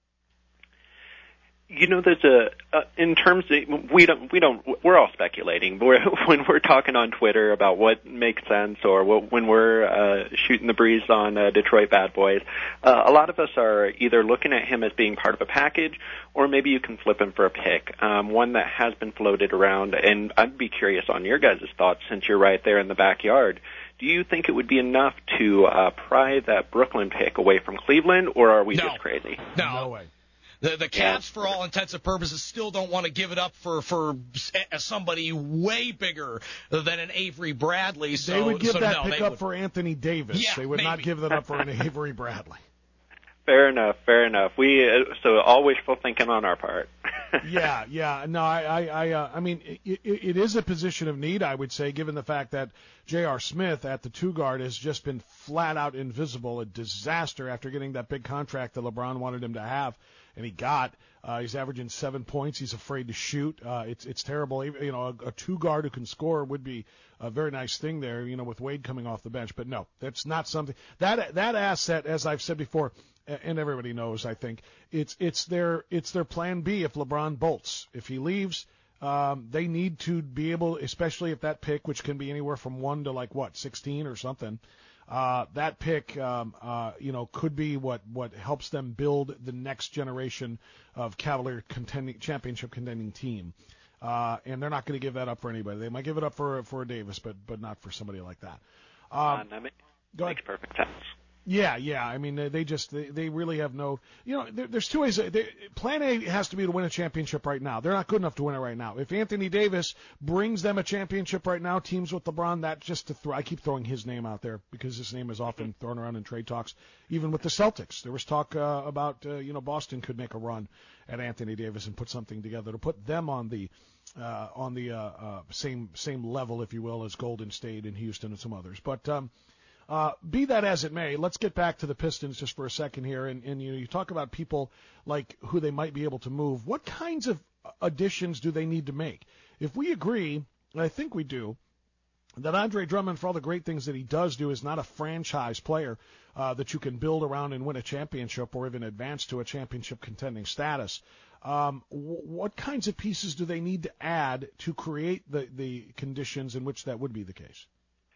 You know, there's a uh, in terms of we don't we don't we're all speculating. We're, when we're talking on Twitter about what makes sense, or what, when we're uh, shooting the breeze on uh, Detroit Bad Boys, uh, a lot of us are either looking at him as being part of a package, or maybe you can flip him for a pick. Um, one that has been floated around, and I'd be curious on your guys' thoughts since you're right there in the backyard. Do you think it would be enough to uh, pry that Brooklyn pick away from Cleveland, or are we
no.
just crazy?
No,
no way.
The the Cavs, for all intents and purposes, still don't want to give it up for for somebody way bigger than an Avery Bradley. So,
they would give
so
that
no,
pick
they
up
would.
for Anthony Davis.
Yeah,
they would
maybe.
not give that up for an Avery Bradley.
Fair enough, fair enough. We uh, so all wishful thinking on our part.
yeah, yeah. No, I, I, I, uh, I mean, it, it, it is a position of need, I would say, given the fact that J R. Smith at the two guard has just been flat out invisible, a disaster after getting that big contract that LeBron wanted him to have, and he got. Uh, he's averaging seven points. He's afraid to shoot. Uh, it's it's terrible. You know, a, a two guard who can score would be a very nice thing there. You know, with Wade coming off the bench, but no, that's not something that that asset, as I've said before. And everybody knows, I think it's it's their it's their plan B if LeBron bolts. If he leaves, um, they need to be able, especially if that pick, which can be anywhere from one to like what sixteen or something, uh, that pick, um, uh, you know, could be what what helps them build the next generation of Cavalier contending championship contending team. Uh, and they're not going to give that up for anybody. They might give it up for for Davis, but but not for somebody like that. Um,
uh, that makes,
go
makes
ahead.
perfect sense.
Yeah, yeah. I mean, they just they, they really have no. You know, there, there's two ways. They, plan A has to be to win a championship right now. They're not good enough to win it right now. If Anthony Davis brings them a championship right now, teams with LeBron, that just to throw. I keep throwing his name out there because his name is often thrown around in trade talks. Even with the Celtics, there was talk uh, about uh, you know Boston could make a run at Anthony Davis and put something together to put them on the uh, on the uh, uh, same same level, if you will, as Golden State and Houston and some others. But um, Uh, be that as it may, let's get back to the Pistons just for a second here. And, and you know, you talk about people like who they might be able to move. What kinds of additions do they need to make? If we agree, and I think we do, that Andre Drummond, for all the great things that he does do, is not a franchise player uh, that you can build around and win a championship or even advance to a championship contending status. Um, w- what kinds of pieces do they need to add to create the, the conditions in which that would be the case?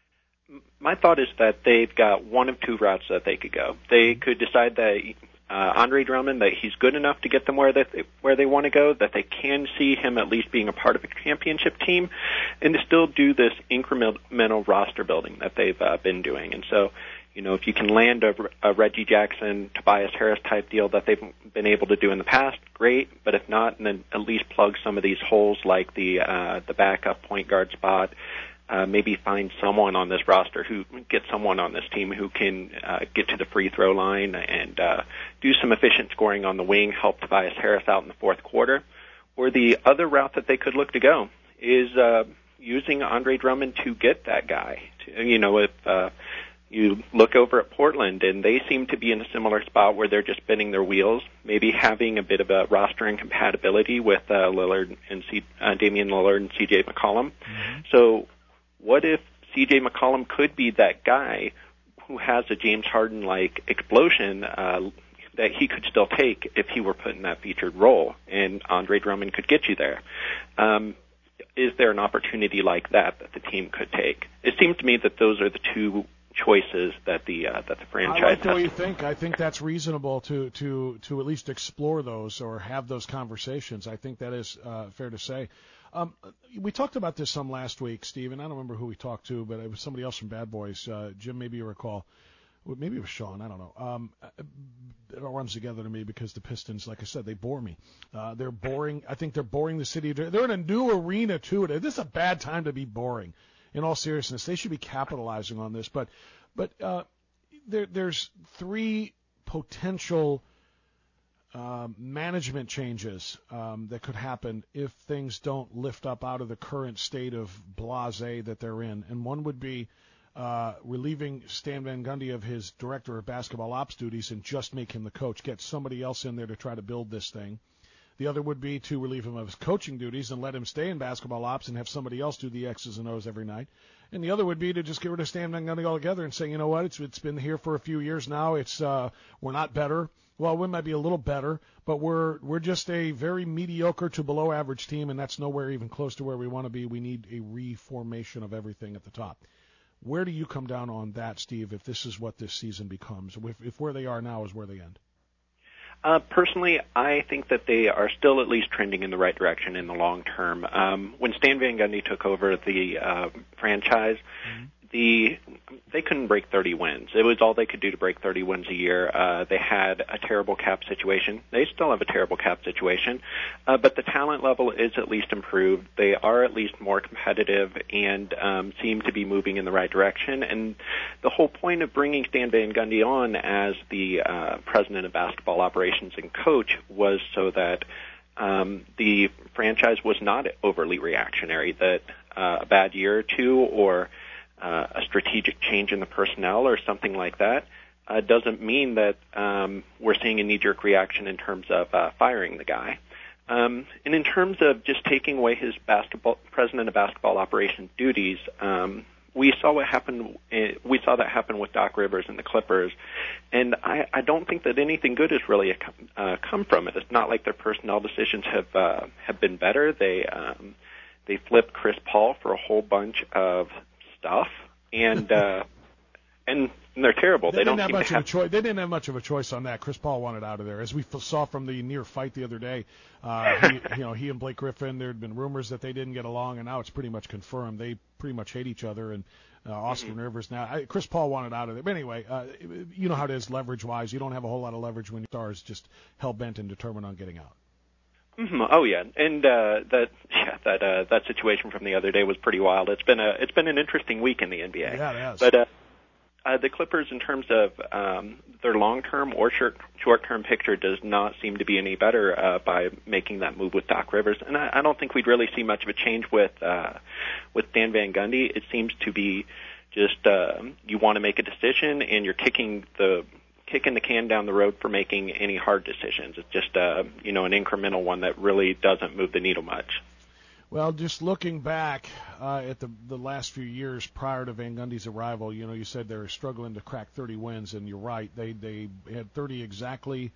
My thought is that they've got one of two routes that they could go. They could decide that uh, Andre Drummond, that he's good enough to get them where they, where they want to go, that they can see him at least being a part of a championship team, and to still do this incremental roster building that they've uh, been doing. And so, you know, if you can land a, a Reggie Jackson, Tobias Harris type deal that they've been able to do in the past, great. But if not, then at least plug some of these holes like the uh, the backup point guard spot. Uh, maybe find someone on this roster who get someone on this team who can uh, get to the free throw line and uh, do some efficient scoring on the wing, help Tobias Harris out in the fourth quarter. Or the other route that they could look to go is uh, using Andre Drummond to get that guy. You know, if uh, you look over at Portland and they seem to be in a similar spot where they're just spinning their wheels, maybe having a bit of a roster incompatibility with uh, Lillard and C- uh, Damian Lillard and C J McCollum. Mm-hmm. So what if C J McCollum could be that guy who has a James Harden-like explosion uh, that he could still take if he were put in that featured role, and Andre Drummond could get you there? Um, is there an opportunity like that that the team could take? It seems to me that those are the two choices that the uh, that the franchise
I like the way
has.
you think. I think that's reasonable to, to, to at least explore those or have those conversations. I think that is uh, fair to say. Um, we talked about this some last week, Steve, and I don't remember who we talked to, but it was somebody else from Bad Boys. Uh, Jim, maybe you recall. Maybe it was Sean. I don't know. Um, it all runs together to me because the Pistons, like I said, they bore me. Uh, they're boring. I think they're boring the city. They're in a new arena, too. This is a bad time to be boring. In all seriousness, they should be capitalizing on this. But but uh, there, there's three potential Uh, management changes um, that could happen if things don't lift up out of the current state of blasé that they're in. And one would be uh, relieving Stan Van Gundy of his director of basketball ops duties and just make him the coach, get somebody else in there to try to build this thing. The other would be to relieve him of his coaching duties and let him stay in basketball ops and have somebody else do the X's and O's every night. And the other would be to just get rid of Stan Van Gundy altogether and say, you know what, it's it's been here for a few years now. It's uh, we're not better. Well, we might be a little better, but we're we're just a very mediocre to below average team, and that's nowhere even close to where we want to be. We need a reformation of everything at the top. Where do you come down on that, Steve, if this is what this season becomes, if, if where they are now is where they end?
Uh, personally, I think that they are still at least trending in the right direction in the long term. Um, when Stan Van Gundy took over the uh, franchise, mm-hmm. the they couldn't break thirty wins. It was all they could do to break thirty wins a year. Uh, they had a terrible cap situation. They still have a terrible cap situation, uh, but the talent level is at least improved. They are at least more competitive and um, seem to be moving in the right direction. And the whole point of bringing Stan Van Gundy on as the uh, president of basketball operations and coach was so that um, the franchise was not overly reactionary, that uh, a bad year or two or Uh, a strategic change in the personnel or something like that uh, doesn't mean that um, we're seeing a knee-jerk reaction in terms of uh, firing the guy. Um, and in terms of just taking away his basketball president of basketball operations duties, um, we saw what happened. We saw that happen with Doc Rivers and the Clippers, and I, I don't think that anything good has really uh, come from it. It's not like their personnel decisions have uh, have been better. They um, they flipped Chris Paul for a whole bunch of stuff, and uh, and they're terrible.
They,
they
didn't
don't
have
seem
much
to
of
have
a choice. They didn't have much of a choice on that. Chris Paul wanted out of there, as we saw from the near fight the other day. Uh, he, you know, he and Blake Griffin. There had been rumors that they didn't get along, and now it's pretty much confirmed. They pretty much hate each other. And uh, Austin mm-hmm. Rivers now. I, Chris Paul wanted out of there. But anyway, uh, you know how it is leverage-wise. You don't have a whole lot of leverage when your star is just hell bent and determined on getting out.
Mm-hmm. Oh yeah, and uh, that yeah, that uh, that situation from the other day was pretty wild. It's been a it's been an interesting week in the N B A.
Yeah, it has.
But uh, uh, the Clippers, in terms of um, their long-term or short short-term picture, does not seem to be any better uh, by making that move with Doc Rivers. And I, I don't think we'd really see much of a change with uh, with Dan Van Gundy. It seems to be just uh, you want to make a decision, and you're kicking the kicking the can down the road for making any hard decisions. It's just uh, you know an incremental one that really doesn't move the needle much.
Well, just looking back uh, at the the last few years prior to Van Gundy's arrival, you know, you said they were struggling to crack thirty wins, and you're right. They they had thirty exactly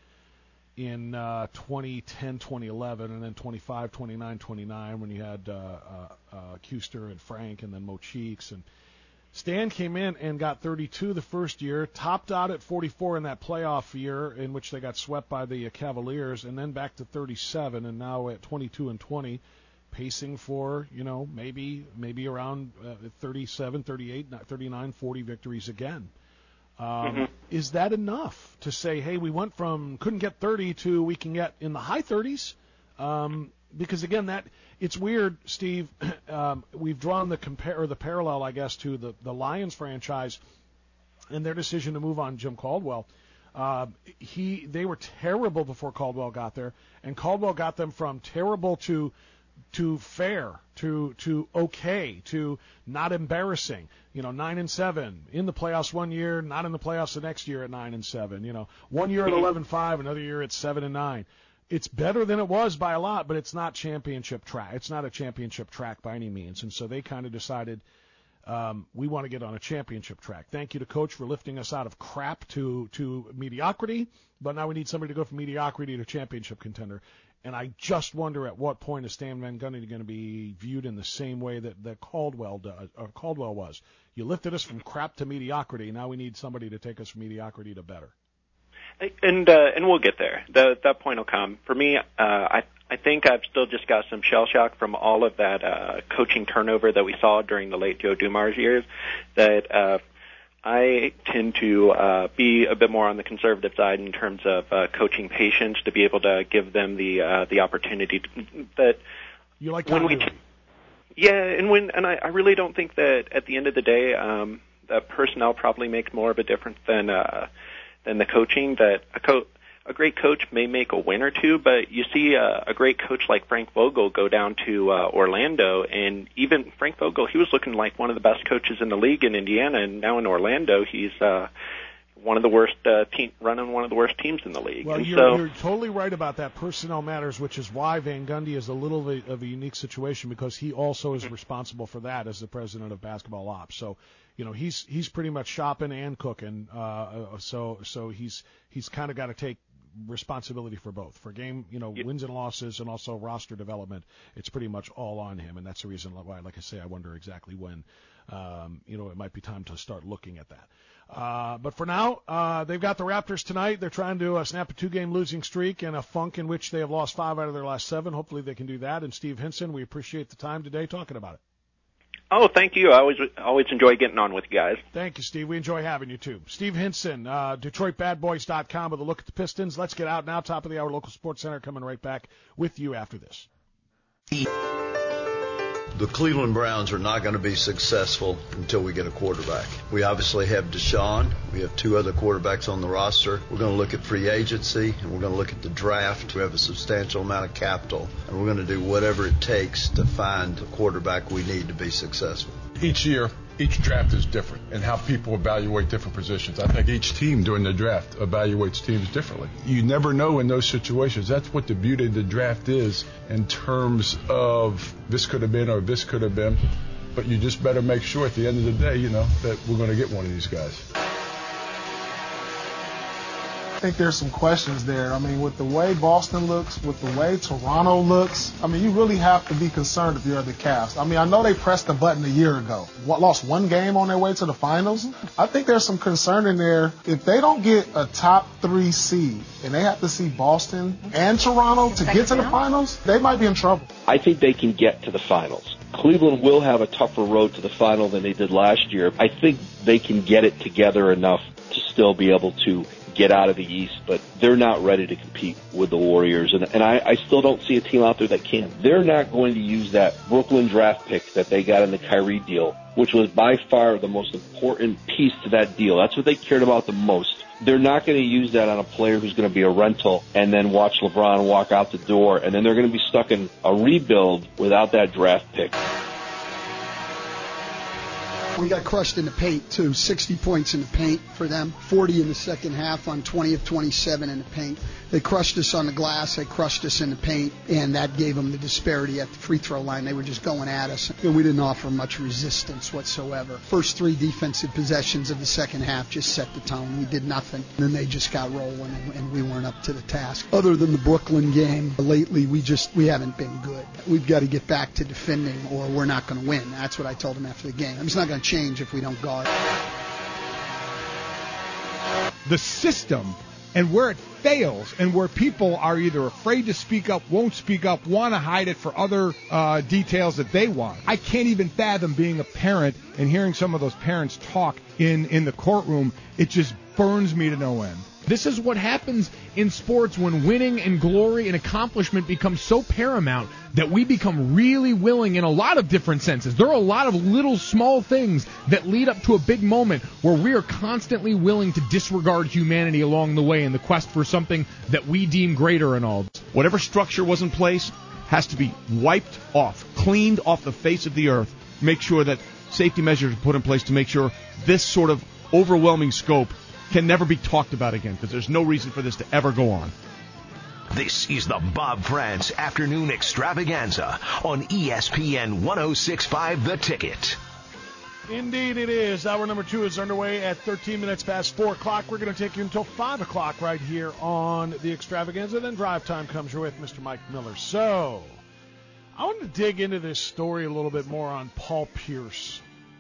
in uh, twenty ten, twenty eleven, and then twenty-five, twenty-nine, twenty-nine when you had uh, uh, uh, Kuster and Frank and then Mo Cheeks. And Stan came in and got thirty-two the first year, topped out at forty-four in that playoff year in which they got swept by the uh, Cavaliers, and then back to thirty-seven, and now at twenty-two and twenty. Pacing for, you know, maybe maybe around uh, thirty-seven, thirty-eight, thirty-nine, forty victories again. Um, mm-hmm. Is that enough to say, hey, we went from couldn't get thirty to we can get in the high thirties? Um, because, again, that it's weird, Steve. um, we've drawn the compare or the parallel, I guess, to the, the Lions franchise and their decision to move on Jim Caldwell. Uh, he They were terrible before Caldwell got there, and Caldwell got them from terrible to to fair, to to okay, to not embarrassing. You know, nine and seven in the playoffs one year, not in the playoffs the next year at nine and seven. You know, one year at eleven five, another year at seven and nine. It's better than it was by a lot, but it's not championship track. It's not a championship track by any means. And so they kind of decided um, we want to get on a championship track. Thank you to Coach for lifting us out of crap to to mediocrity, but now we need somebody to go from mediocrity to championship contender. And I just wonder at what point is Stan Van Gundy going to be viewed in the same way that, that Caldwell does, or Caldwell was. You lifted us from crap to mediocrity. Now we need somebody to take us from mediocrity to better.
And uh, and we'll get there. The, that point will come. For me, uh, I I think I've still just got some shell shock from all of that uh, coaching turnover that we saw during the late Joe Dumars years. That uh, I tend to uh, be a bit more on the conservative side in terms of uh, coaching patience to be able to give them the uh, the opportunity to, that
you like
when we t- yeah and when and I, I really don't think that at the end of the day um, that personnel probably makes more of a difference than uh, than the coaching. That a co- a great coach may make a win or two, but you see uh, a great coach like Frank Vogel go down to uh, Orlando, and even Frank Vogel, he was looking like one of the best coaches in the league in Indiana, and now in Orlando, he's uh, one of the worst uh, team running one of the worst teams in the league.
Well,
and
you're,
so,
you're totally right about that. Personnel matters, which is why Van Gundy is a little bit of a unique situation because he also is responsible for that as the president of basketball ops. So, you know, he's he's pretty much shopping and cooking. Uh, so so he's he's kind of got to take responsibility for both, for game, you know, yep. wins and losses, and also roster development. It's pretty much all on him, and that's the reason why, like I say, I wonder exactly when, um, you know, it might be time to start looking at that. Uh, but for now, uh, they've got the Raptors tonight. They're trying to uh, snap a two-game losing streak and a funk in which they have lost five out of their last seven. Hopefully they can do that. And Steve Hinson, we appreciate the time today talking about it.
Oh, thank you. I always always enjoy getting on with you guys.
Thank you, Steve. We enjoy having you, too. Steve Hinson, uh, Detroit Bad Boys dot com with a look at the Pistons. Let's get out now. Top of the hour, Local Sports Center coming right back with you after this.
The Cleveland Browns are not going to be successful until we get a quarterback. We obviously have Deshaun. We have two other quarterbacks on the roster. We're going to look at free agency, and we're going to look at the draft. We have a substantial amount of capital, and we're going to do whatever it takes to find the quarterback we need to be successful.
Each year, each draft is different, and how people evaluate different positions. I think each team during the draft evaluates teams differently. You never know in those situations. That's what the beauty of the draft is in terms of this could have been or this could have been. But you just better make sure at the end of the day, you know, that we're going to get one of these guys.
I think there's some questions there. I mean, with the way Boston looks, with the way Toronto looks, I mean, you really have to be concerned if you're the Cavs. I mean, I know they pressed the button a year ago, what, lost one game on their way to the finals. I think there's some concern in there. If they don't get a top three seed and they have to see Boston and Toronto to get to the finals, they might be in trouble.
I think they can get to the finals. Cleveland will have a tougher road to the final than they did last year. I think they can get it together enough to still be able to get out of the East, but they're not ready to compete with the Warriors, and, and I, I still don't see a team out there that can. They're not going to use that Brooklyn draft pick that they got in the Kyrie deal, which was by far the most important piece to that deal. That's what they cared about the most. They're not going to use that on a player who's going to be a rental and then watch LeBron walk out the door, and then they're going to be stuck in a rebuild without that draft pick.
We got crushed in the paint, too. sixty points in the paint for them, forty in the second half on twenty of twenty-seven in the paint. They crushed us on the glass. They crushed us in the paint, and that gave them the disparity at the free throw line. They were just going at us, and we didn't offer much resistance whatsoever. First three defensive possessions of the second half just set the tone. We did nothing, and then they just got rolling, and, and we weren't up to the task. Other than the Brooklyn game, lately we just we haven't been good. We've got to get back to defending, or we're not going to win. That's what I told them after the game. It's not going to change if we don't guard.
The system and where it fails and where people are either afraid to speak up, won't speak up, want to hide it for other uh, details that they want. I can't even fathom being a parent and hearing some of those parents talk in, in the courtroom. It just burns me to no end.
This is what happens in sports when winning and glory and accomplishment become so paramount that we become really willing in a lot of different senses. There are a lot of little small things that lead up to a big moment where we are constantly willing to disregard humanity along the way in the quest for something that we deem greater and all.
Whatever structure was in place has to be wiped off, cleaned off the face of the earth. Make sure that safety measures are put in place to make sure this sort of overwhelming scope can never be talked about again, because there's no reason for this to ever go on.
This is the Bob France Afternoon Extravaganza on E S P N one oh six point five The Ticket.
Indeed it is. Hour number two is underway at thirteen minutes past four o'clock. We're going to take you until five o'clock right here on the Extravaganza. Then drive time comes your way with Mister Mike Miller. So, I want to dig into this story a little bit more on Paul Pierce,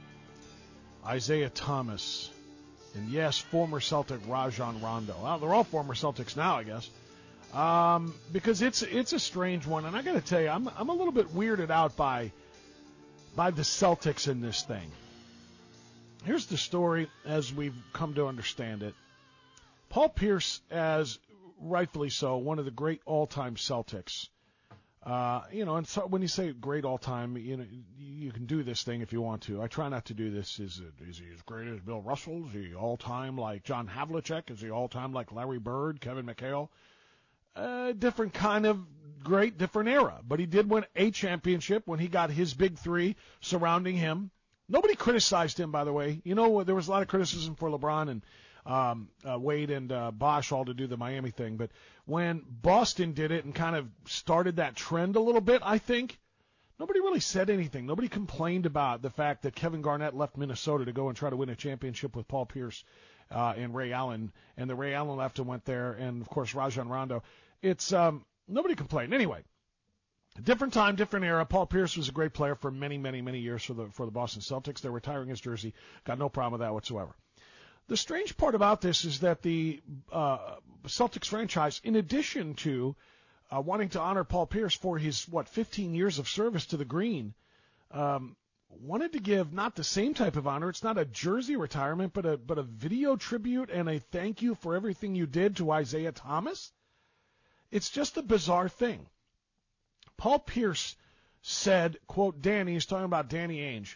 Isaiah Thomas, and yes, former Celtic Rajon Rondo. Well, they're all former Celtics now, I guess. Um, because it's it's a strange one, and I got to tell you, I'm I'm a little bit weirded out by by the Celtics in this thing. Here's the story as we've come to understand it. Paul Pierce, as rightfully so, one of the great all-time Celtics. Uh, you know, and so when you say great all-time, you know, you can do this thing if you want to. I try not to do this. Is, it, is he as great as Bill Russell? Is he all-time like John Havlicek? Is he all-time like Larry Bird, Kevin McHale? Uh, different kind of great, different era. But he did win a championship when he got his big three surrounding him. Nobody criticized him, by the way. You know, there was a lot of criticism for LeBron and Um, uh, Wade and uh, Bosh all to do the Miami thing. But when Boston did it and kind of started that trend a little bit, I think, nobody really said anything. Nobody complained about the fact that Kevin Garnett left Minnesota to go and try to win a championship with Paul Pierce uh, and Ray Allen. And the Ray Allen left and went there. And, of course, Rajon Rondo. It's um, nobody complained. Anyway, different time, different era. Paul Pierce was a great player for many, many, many years for the for the Boston Celtics. They're retiring his jersey. Got no problem with that whatsoever. The strange part about this is that the uh, Celtics franchise, in addition to uh, wanting to honor Paul Pierce for his, what, fifteen years of service to the green, um, wanted to give not the same type of honor. It's not a jersey retirement, but a but a video tribute and a thank you for everything you did to Isaiah Thomas. It's just a bizarre thing. Paul Pierce said, quote, Danny, he's talking about Danny Ainge,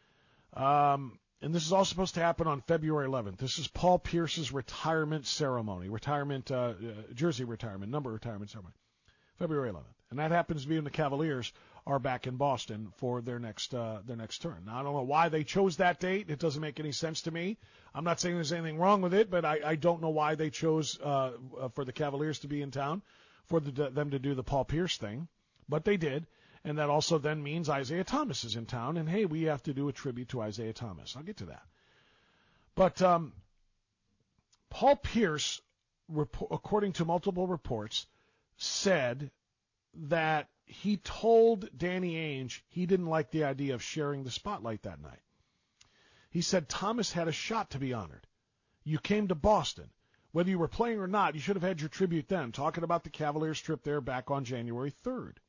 um, and this is all supposed to happen on February eleventh. This is Paul Pierce's retirement ceremony, retirement, uh, uh, jersey retirement, number retirement ceremony, February eleventh. And that happens to be when the Cavaliers are back in Boston for their next uh, their next turn. Now, I don't know why they chose that date. It doesn't make any sense to me. I'm not saying there's anything wrong with it, but I, I don't know why they chose uh, uh, for the Cavaliers to be in town, for the, them to do the Paul Pierce thing. But they did. And that also then means Isaiah Thomas is in town. And, hey, we have to do a tribute to Isaiah Thomas. I'll get to that. But um, Paul Pierce, rep- according to multiple reports, said that he told Danny Ainge he didn't like the idea of sharing the spotlight that night. He said Thomas had a shot to be honored. You came to Boston. Whether you were playing or not, you should have had your tribute then, talking about the Cavaliers trip there back on January third.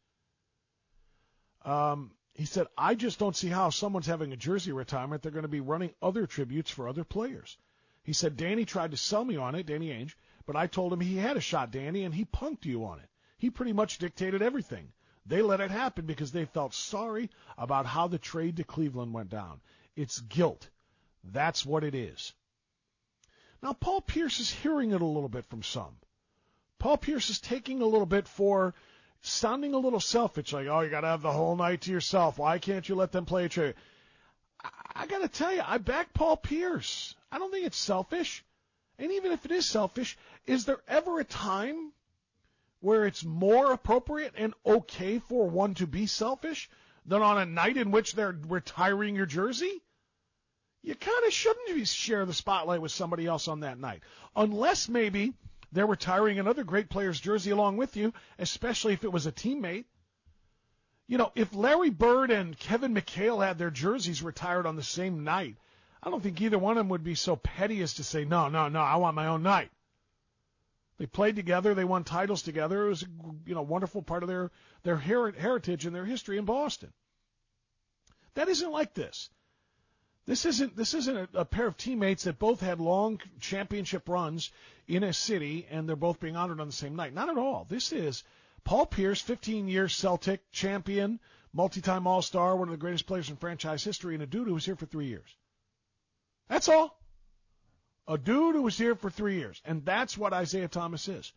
Um, he said, I just don't see how someone's having a jersey retirement. They're going to be running other tributes for other players. He said, Danny tried to sell me on it, Danny Ainge, but I told him he had a shot, Danny, and he punked you on it. He pretty much dictated everything. They let it happen because they felt sorry about how the trade to Cleveland went down. It's guilt. That's what it is. Now, Paul Pierce is hearing it a little bit from some. Paul Pierce is taking a little bit for sounding a little selfish, like, oh, you got to have the whole night to yourself. Why can't you let them play a trade? I got to tell you, I back Paul Pierce. I don't think it's selfish. And even if it is selfish, is there ever a time where it's more appropriate and okay for one to be selfish than on a night in which they're retiring your jersey? You kind of shouldn't share the spotlight with somebody else on that night. Unless maybe they're retiring another great player's jersey along with you, especially if it was a teammate. You know, if Larry Bird and Kevin McHale had their jerseys retired on the same night, I don't think either one of them would be so petty as to say, no, no, no, I want my own night. They played together. They won titles together. It was a you know, wonderful part of their, their her- heritage and their history in Boston. That isn't like this. This isn't this isn't a, a pair of teammates that both had long championship runs in a city and they're both being honored on the same night. Not at all. This is Paul Pierce, fifteen-year Celtic champion, multi-time All-Star, one of the greatest players in franchise history, and a dude who was here for three years. That's all. A dude who was here for three years. And that's what Isaiah Thomas is.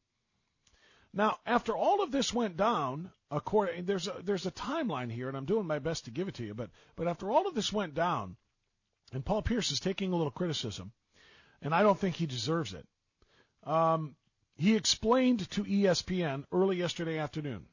Now, after all of this went down, according, there's a, there's a timeline here, and I'm doing my best to give it to you, but, but after all of this went down, and Paul Pierce is taking a little criticism, and I don't think he deserves it, um, he explained to E S P N early yesterday afternoon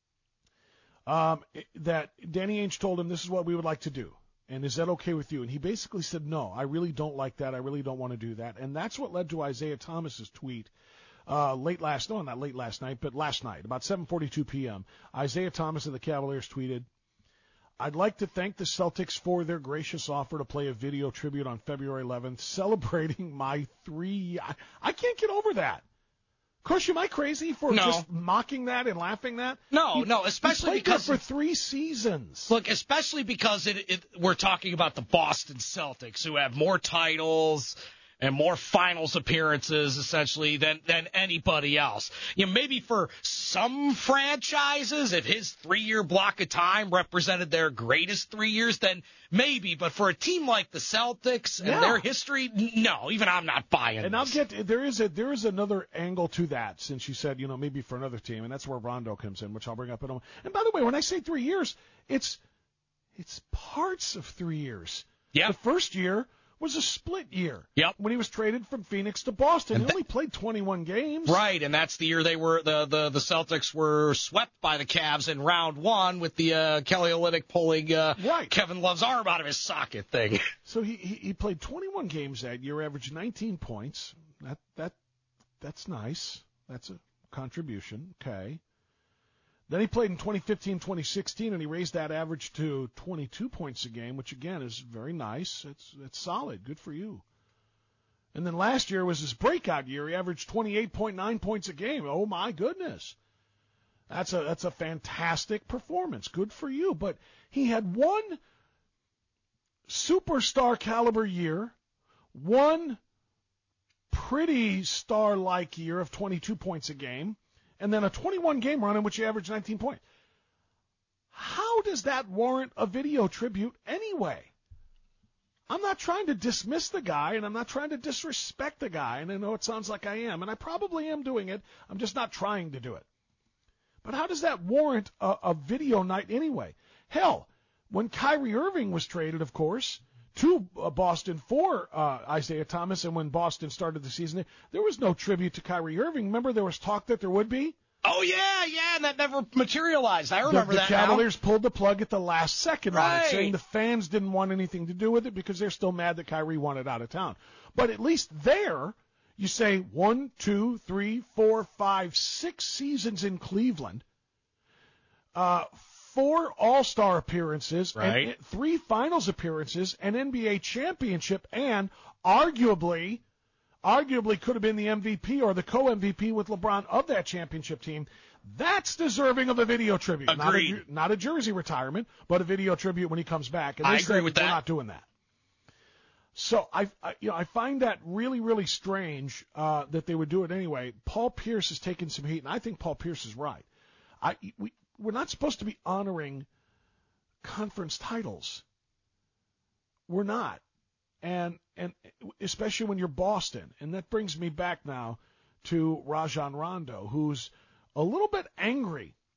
um, that Danny Ainge told him this is what we would like to do. And is that okay with you? And he basically said, no, I really don't like that. I really don't want to do that. And that's what led to Isaiah Thomas's tweet uh, late last, no, not late last night, but last night, about seven forty-two p.m. Isaiah Thomas of the Cavaliers tweeted, I'd like to thank the Celtics for their gracious offer to play a video tribute on February eleventh, celebrating my three. I, I can't get over that. Kush, am I crazy for
no.
just mocking that and laughing that?
No,
he,
no, especially
he played
because
there for three seasons.
Look, especially because it, it, we're talking about the Boston Celtics, who have more titles and more finals appearances, essentially, than than anybody else. You know, maybe for some franchises, if his three-year block of time represented their greatest three years, then maybe. But for a team like the Celtics and
yeah.
their history, no, even I'm not buying
And
this.
I'll get there is a there is another angle to that, since you said, you know, maybe for another team, and that's where Rondo comes in, which I'll bring up in a moment. And by the way, when I say three years, it's it's parts of three years.
Yeah.
The first year was a split year.
Yep.
When he was traded from Phoenix to Boston.
And
he
th-
only played twenty-one games.
Right, and that's the year they were the, the, the Celtics were swept by the Cavs in round one with the uh, Kelly Olynyk pulling uh,
right.
Kevin Love's arm out of his socket thing.
So he, he he played twenty-one games that year, averaged nineteen points. That that that's nice. That's a contribution. Okay. Then he played in twenty fifteen twenty sixteen, and he raised that average to twenty-two points a game, which, again, is very nice. It's it's solid. Good for you. And then last year was his breakout year. He averaged twenty-eight point nine points a game. Oh, my goodness. That's a that's a fantastic performance. Good for you. But he had one superstar caliber year, one pretty star-like year of twenty-two points a game, and then a twenty-one game run in which he averaged nineteen points. How does that warrant a video tribute anyway? I'm not trying to dismiss the guy, and I'm not trying to disrespect the guy, and I know it sounds like I am, and I probably am doing it. I'm just not trying to do it. But how does that warrant a, a video night anyway? Hell, when Kyrie Irving was traded, of course, to uh, Boston for uh, Isaiah Thomas, and when Boston started the season, there was no tribute to Kyrie Irving. Remember, there was talk that there would be?
Oh, yeah, yeah, and that never materialized. I remember
the, the
that
Cavaliers
now.
pulled the plug at the last second
right.
on it, saying the fans didn't want anything to do with it because they're still mad that Kyrie wanted out of town. But at least there, you say one, two, three, four, five, six seasons in Cleveland, uh, four All-Star appearances,
right.
and three Finals appearances, an N B A championship, and arguably... arguably could have been the M V P or the co-M V P with LeBron of that championship team. That's deserving of a video tribute.
Agreed.
Not a, not a jersey retirement, but a video tribute when he comes back. And they
I agree
say
with
we're
that.
not doing that. So I, I, you know, I find that really, really strange uh, that they would do it anyway. Paul Pierce has taken some heat, and I think Paul Pierce is right. I, we, we're not supposed to be honoring conference titles. We're not. And and especially when you're Boston. And that brings me back now to Rajon Rondo, who's a little bit angry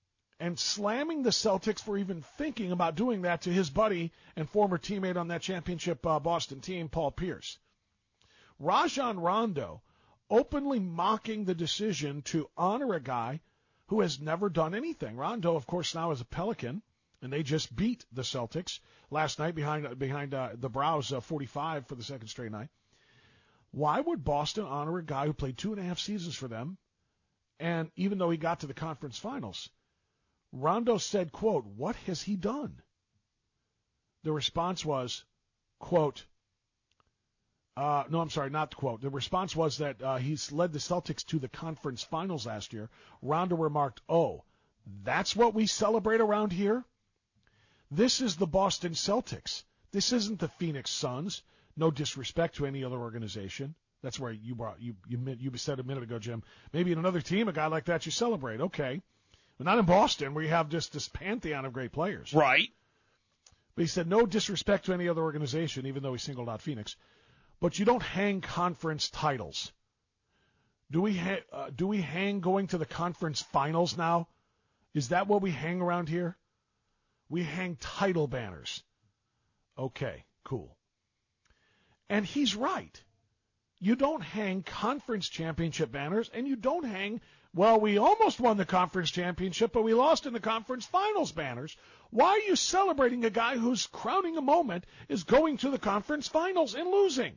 and slamming the Celtics for even thinking about doing that to his buddy and former teammate on that championship uh, Boston team, Paul Pierce. Rajon Rondo openly mocking the decision to honor a guy who has never done anything. Rondo, of course, now is a Pelican, and they just beat the Celtics last night behind behind uh, the Browns uh, forty-five for the second straight night. Why would Boston honor a guy who played two and a half seasons for them, and even though he got to the conference finals, Rondo said, quote, "What has he done?" The response was, quote, uh, no, I'm sorry, not the quote. The response was that uh, he's led the Celtics to the conference finals last year. Rondo remarked, "Oh, that's what we celebrate around here? This is the Boston Celtics. This isn't the Phoenix Suns. No disrespect to any other organization." That's where you brought you you you said a minute ago, Jim. Maybe in another team, a guy like that you celebrate. Okay, but not in Boston, where you have just this pantheon of great players.
Right.
But he said no disrespect to any other organization, even though he singled out Phoenix. But you don't hang conference titles. Do we ha- uh, do we hang going to the conference finals now? Is that what we hang around here? We hang title banners. Okay, cool. And he's right. You don't hang conference championship banners, and you don't hang, well, we almost won the conference championship, but we lost in the conference finals banners. Why are you celebrating a guy whose crowning a moment is going to the conference finals and losing?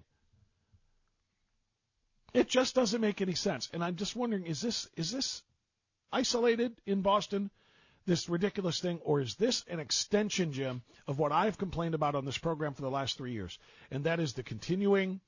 It just doesn't make any sense. And I'm just wondering, is this is this isolated in Boston, this ridiculous thing, or is this an extension, Jim, of what I've complained about on this program for the last three years? And that is the continuing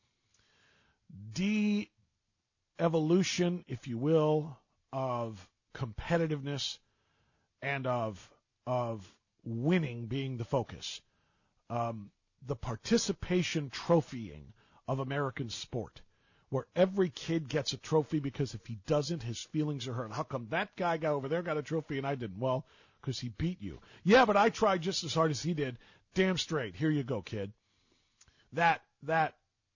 de-evolution, if you will, of competitiveness and of of winning being the focus. Um, the participation trophying of American sport, where every kid gets a trophy because if he doesn't, his feelings are hurt. How come that guy got over there got a trophy and I didn't? Well, because he beat you. Yeah, but I tried just as hard as he did. Damn straight. Here you go, kid. That that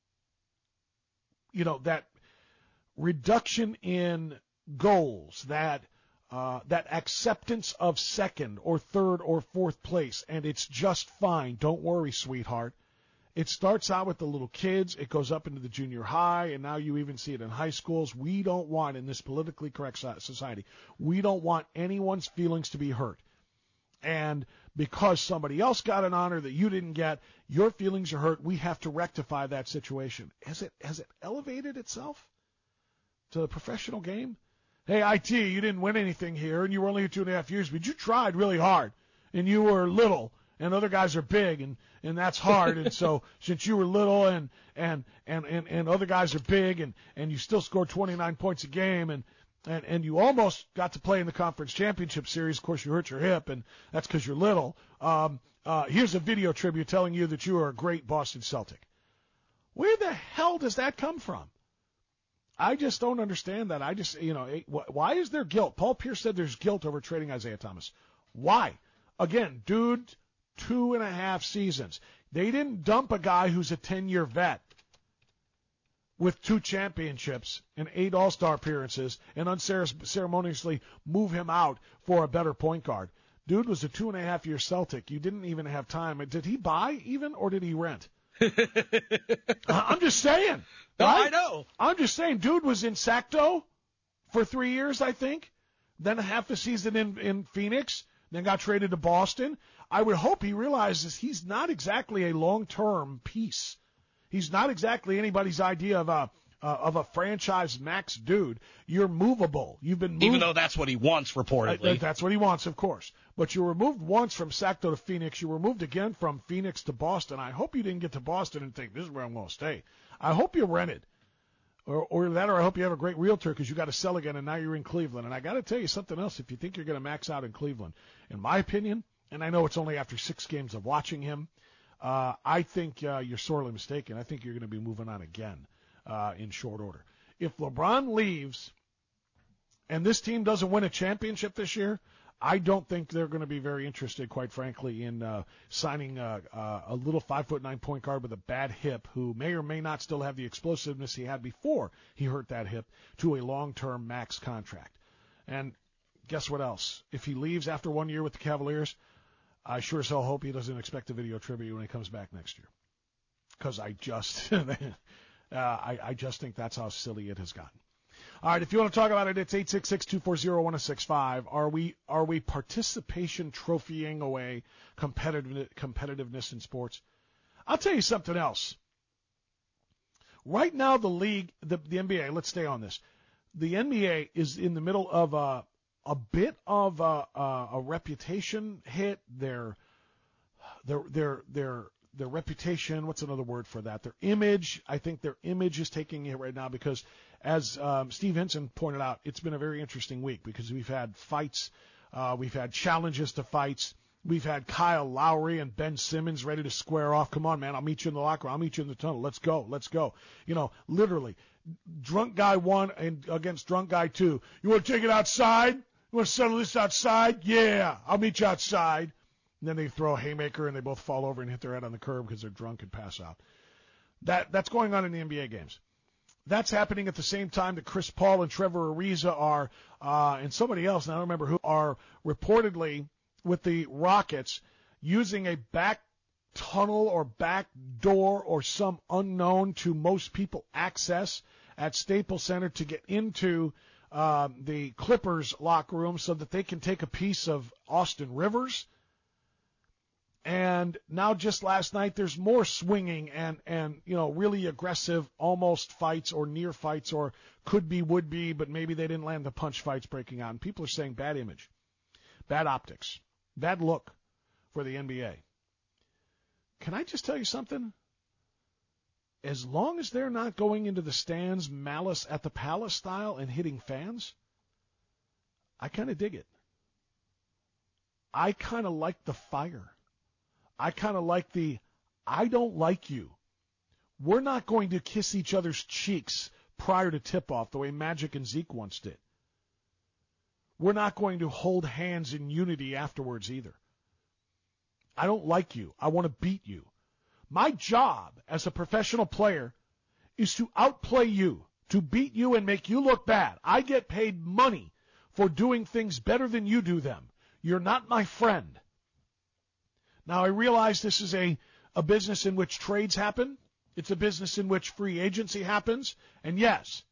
you know that reduction in goals, that uh, that acceptance of second or third or fourth place, and it's just fine. Don't worry, sweetheart. It starts out with the little kids. It goes up into the junior high, and now you even see it in high schools. We don't want, in this politically correct society, we don't want anyone's feelings to be hurt. And because somebody else got an honor that you didn't get, your feelings are hurt. We have to rectify that situation. Has it has it elevated itself to the professional game? Hey, I T, you didn't win anything here, and you were only here two and a half years, but you tried really hard, and you were little. And other guys are big, and, and that's hard. And so since you were little and, and, and, and, and other guys are big, and, and you still scored twenty-nine points a game, and, and, and you almost got to play in the conference championship series. Of course, you hurt your hip, and that's because you're little. Um, uh, here's a video tribute telling you that you are a great Boston Celtic. Where the hell does that come from? I just don't understand that. I just, you know, why is there guilt? Paul Pierce said there's guilt over trading Isaiah Thomas. Why? Again, dude, two and a half seasons. They didn't dump a guy who's a ten-year vet with two championships and eight All-Star appearances and unceremoniously move him out for a better point guard. Dude was a two and a half year Celtic. You didn't even have time. Did he buy even, or did he rent? I'm just saying.
No,
right?
I know.
I'm just saying. Dude was in Sacto for three years, I think. Then a half a season in, in Phoenix. Then got traded to Boston. I would hope he realizes he's not exactly a long-term piece. He's not exactly anybody's idea of a uh, of a franchise max dude. You're movable. You've been moved.
Even though that's what he wants, reportedly.
Uh, that's what he wants, of course. But you were moved once from Sacto to Phoenix. You were moved again from Phoenix to Boston. I hope you didn't get to Boston and think, this is where I'm going to stay. I hope you rented. Or, or that, or I hope you have a great realtor because you got to sell again, and now you're in Cleveland. And I got to tell you something else. If you think you're going to max out in Cleveland, in my opinion, and I know it's only after six games of watching him, uh, I think uh, you're sorely mistaken. I think you're going to be moving on again uh, in short order. If LeBron leaves and this team doesn't win a championship this year, I don't think they're going to be very interested, quite frankly, in uh, signing uh, uh, a little five foot nine point guard with a bad hip who may or may not still have the explosiveness he had before he hurt that hip to a long-term max contract. And guess what else? If he leaves after one year with the Cavaliers, I sure as hell hope he doesn't expect a video tribute when he comes back next year. Because I just, uh, I, I just think that's how silly it has gotten. All right, if you want to talk about it, it's eight six six, two four zero, one oh six five. Are we are we participation trophying away competitive, competitiveness in sports? I'll tell you something else. Right now, the league, the, the N B A, let's stay on this. The N B A is in the middle of a, a bit of a, a, a reputation hit. Their, their, their, their, their reputation, what's another word for that? Their image, I think their image is taking a hit right now because, as um, Steve Henson pointed out, it's been a very interesting week because we've had fights, uh, we've had challenges to fights, we've had Kyle Lowry and Ben Simmons ready to square off. Come on, man, I'll meet you in the locker room, I'll meet you in the tunnel, let's go, let's go. You know, literally, drunk guy one and against drunk guy two. You want to take it outside? You want to settle this outside? Yeah, I'll meet you outside. And then they throw a haymaker and they both fall over and hit their head on the curb because they're drunk and pass out. That that's going on in the N B A games. That's happening at the same time that Chris Paul and Trevor Ariza are, uh, and somebody else, and I don't remember who, are reportedly with the Rockets using a back tunnel or back door or some unknown to most people access at Staples Center to get into um, the Clippers locker room so that they can take a piece of Austin Rivers. And now just last night, there's more swinging and, and, you know, really aggressive almost fights or near fights or could be, would be, but maybe they didn't land the punch fights breaking out. And people are saying bad image, bad optics, bad look for the N B A. Can I just tell you something? As long as they're not going into the stands Malice at the Palace style and hitting fans, I kind of dig it. I kind of like the fire. I kind of like the, I don't like you. We're not going to kiss each other's cheeks prior to tip-off the way Magic and Zeke once did. We're not going to hold hands in unity afterwards either. I don't like you. I want to beat you. My job as a professional player is to outplay you, to beat you and make you look bad. I get paid money for doing things better than you do them. You're not my friend. Now, I realize this is a, a business in which trades happen. It's a business in which free agency happens. And yes,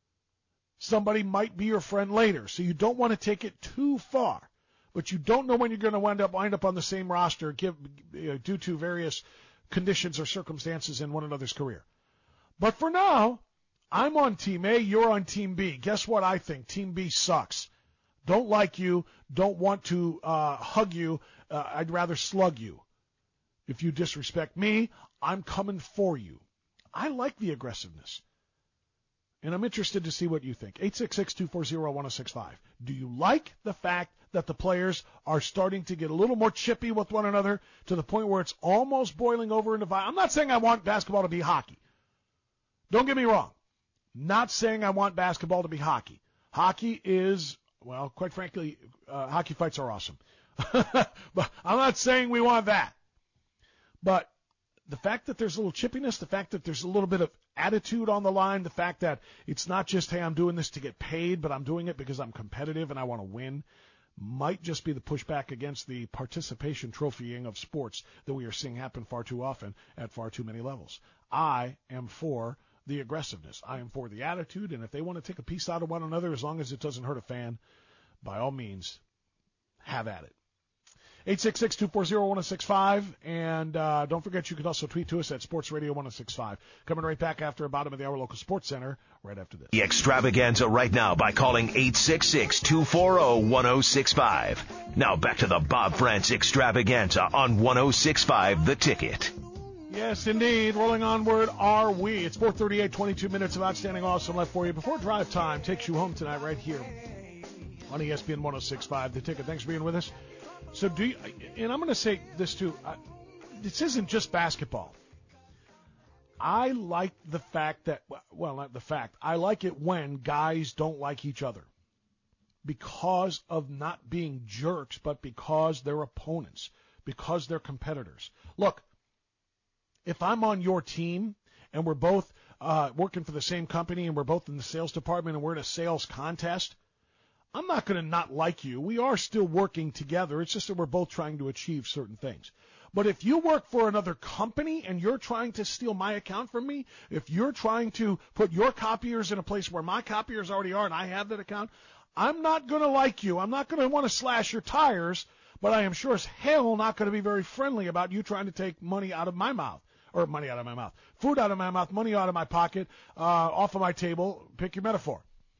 somebody might be your friend later, so you don't want to take it too far. But you don't know when you're going to wind up wind up on the same roster give, uh, due to various conditions or circumstances in one another's career. But for now, I'm on Team A, you're on Team B. Guess what I think? Team B sucks. Don't like you, don't want to uh, hug you, uh, I'd rather slug you. If you disrespect me, I'm coming for you. I like the aggressiveness. And I'm interested to see what you think. eight six six, two four zero, one oh six five. Do you like the fact that the players are starting to get a little more chippy with one another to the point where it's almost boiling over into violence? I'm not saying I want basketball to be hockey. Don't get me wrong. Not saying I want basketball to be hockey. Hockey is... Well, quite frankly, uh, hockey fights are awesome. But I'm not saying we want that. But the fact that there's a little chippiness, the fact that there's a little bit of attitude on the line, the fact that it's not just, hey, I'm doing this to get paid, but I'm doing it because I'm competitive and I want to win, might just be the pushback against the participation trophying of sports that we are seeing happen far too often at far too many levels. I am for the aggressiveness. I am for the attitude, and if they want to take a piece out of one another, as long as it doesn't hurt a fan, by all means, have at it. eight six six, two four zero, one oh six five, and uh, don't forget you can also tweet to us at Sports Radio one oh six five. Coming right back after bottom of the hour local sports center, right after this.
The extravaganza right now by calling eight six six, two four zero, one oh six five. Now back to the Bob France extravaganza on one oh six five The Ticket.
Yes, indeed. Rolling onward are we. It's four thirty-eight, twenty-two minutes of outstanding awesome left for you. Before drive time takes you home tonight right here on E S P N one oh six five The Ticket. Thanks for being with us. So do you, and I'm going to say this too, uh, this isn't just basketball. I like the fact that, well, not the fact, I like it when guys don't like each other because of not being jerks, but because they're opponents, because they're competitors. Look, if I'm on your team and we're both uh, working for the same company and we're both in the sales department and we're in a sales contest, I'm not going to not like you. We are still working together. It's just that we're both trying to achieve certain things. But if you work for another company and you're trying to steal my account from me, if you're trying to put your copiers in a place where my copiers already are and I have that account, I'm not going to like you. I'm not going to want to slash your tires, but I am sure as hell not going to be very friendly about you trying to take money out of my mouth. Or money out of my mouth. Food out of my mouth, money out of my pocket, uh, off of my table. Pick your metaphor.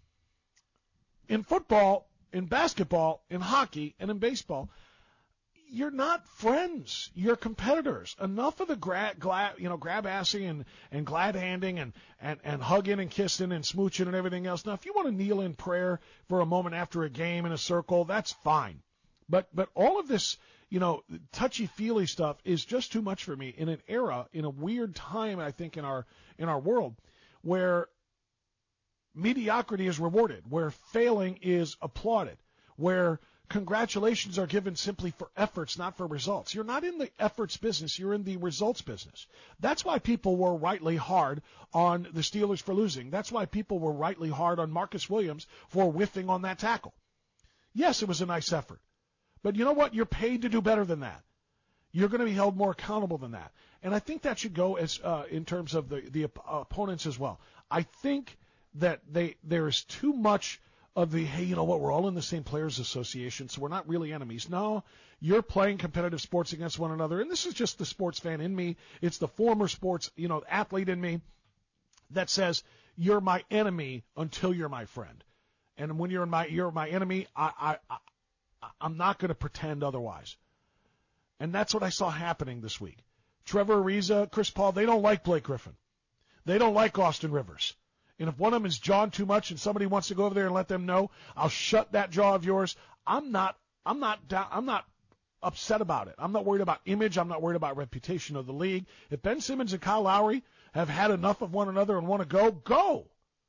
In football, in basketball, in hockey, and in baseball, you're not friends. You're competitors. Enough of the gra- gla- you know, grab-assing and, and glad-handing and, and, and hugging and kissing and smooching and everything else. Now, if you want to kneel in prayer for a moment after a game in a circle, that's fine. But but all of this, you know, touchy-feely stuff is just too much for me in an era, in a weird time, I think, in our in our world, where mediocrity is rewarded, where failing is applauded, where congratulations are given simply for efforts, not for results. You're not in the efforts business. You're in the results business. That's why people were rightly hard on the Steelers for losing. That's why people were rightly hard on Marcus Williams for whiffing on that tackle. Yes, it was a nice effort. But you know what? You're paid to do better than that. You're going to be held more accountable than that. And I think that should go as uh, in terms of the, the op- opponents as well. I think that they there is too much of the, hey, you know what, we're all in the same players association, so we're not really enemies. No, you're playing competitive sports against one another, and this is just the sports fan in me. It's the former sports, you know, athlete in me that says you're my enemy until you're my friend. And when you're my you're my enemy, I, I, I I'm not going to pretend otherwise. And that's what I saw happening this week. Trevor Ariza, Chris Paul, they don't like Blake Griffin. They don't like Austin Rivers. And if one of them is jawing too much and somebody wants to go over there and let them know, I'll shut that jaw of yours. I'm not, I'm not, down, I'm not upset about it. I'm not worried about image. I'm not worried about reputation of the league. If Ben Simmons and Kyle Lowry have had enough of one another and want to go, go.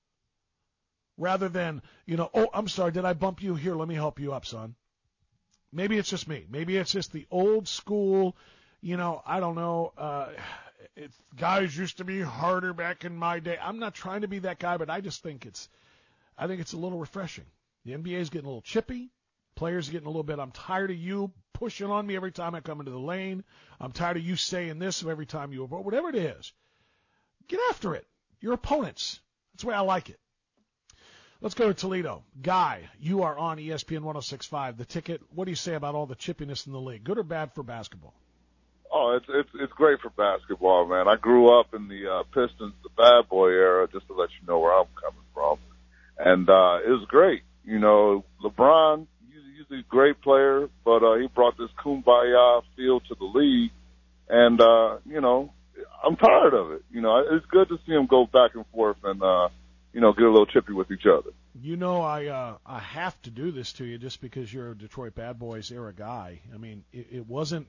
Rather than, you know, oh, I'm sorry, did I bump you? Here, let me help you up, son. Maybe it's just me. Maybe it's just the old school, you know, I don't know, uh, it, guys used to be harder back in my day. I'm not trying to be that guy, but I just think it's, I think it's a little refreshing. The N B A is getting a little chippy. Players are getting a little bit, I'm tired of you pushing on me every time I come into the lane. I'm tired of you saying this every time you, whatever it is. Get after it. Your opponents. That's the way I like it. Let's go to Toledo. Guy, you are on E S P N one oh six point five. The Ticket, what do you say about all the chippiness in the league? Good or bad for basketball?
Oh, it's it's it's great for basketball, man. I grew up in the uh, Pistons, the bad boy era, just to let you know where I'm coming from. And uh, it was great. You know, LeBron, he's, he's a great player, but uh, he brought this kumbaya feel to the league. And, uh, you know, I'm tired of it. You know, it's good to see him go back and forth and, uh, you know, get a little chippy with each other.
You know, I uh, I have to do this to you just because you're a Detroit Bad Boys era guy. I mean, it, it wasn't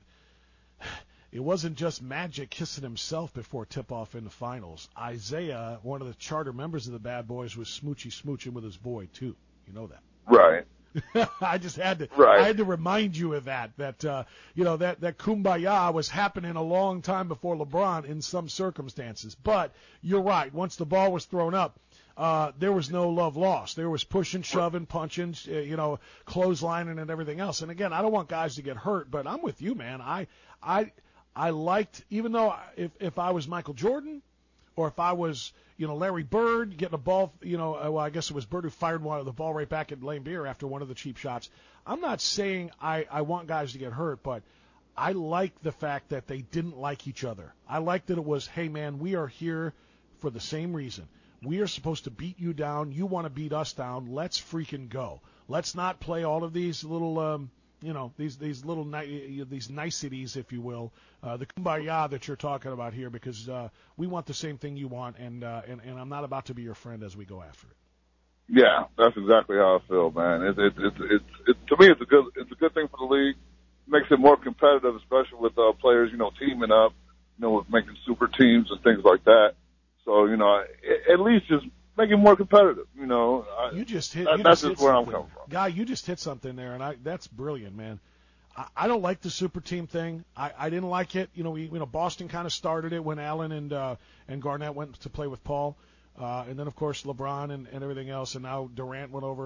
it wasn't just Magic kissing himself before tip-off in the finals. Isaiah, one of the charter members of the Bad Boys, was smoochy smooching with his boy too. You know that,
right?
I just had to
right.
I had to remind you of that. That uh, you know that that kumbaya was happening a long time before LeBron in some circumstances. But you're right. Once the ball was thrown up, Uh, there was no love lost. There was pushing, shoving, punching, uh, you know, clotheslining and everything else. And again, I don't want guys to get hurt, but I'm with you, man. I, I, I liked, even though if, if I was Michael Jordan or if I was, you know, Larry Bird getting a ball, you know, well, I guess it was Bird who fired one of the ball right back at Lane Beer after one of the cheap shots. I'm not saying I, I want guys to get hurt, but I like the fact that they didn't like each other. I like that it was, hey, man, we are here for the same reason. We are supposed to beat you down. You want to beat us down. Let's freaking go. Let's not play all of these little, um, you know, these these little ni- these niceties, if you will, uh, the kumbaya that you're talking about here, because uh, we want the same thing you want, and, uh, and and I'm not about to be your friend as we go after it.
Yeah, that's exactly how I feel, man. It, it, it, it, it, to me, it's a good it's a good thing for the league. It makes it more competitive, especially with uh, players, you know, teaming up, you know, with making super teams and things like that. So, you know, at least just make it more competitive, you know.
You just hit.
That,
you
that's
just,
just
hit
where
something.
I'm coming from.
Guy, you just hit something there, and I that's brilliant, man. I, I don't like the super team thing. I, I didn't like it. You know, we, you know, Boston kind of started it when Allen and uh, and Garnett went to play with Paul, uh, and then of course LeBron and, and everything else, and now Durant went over.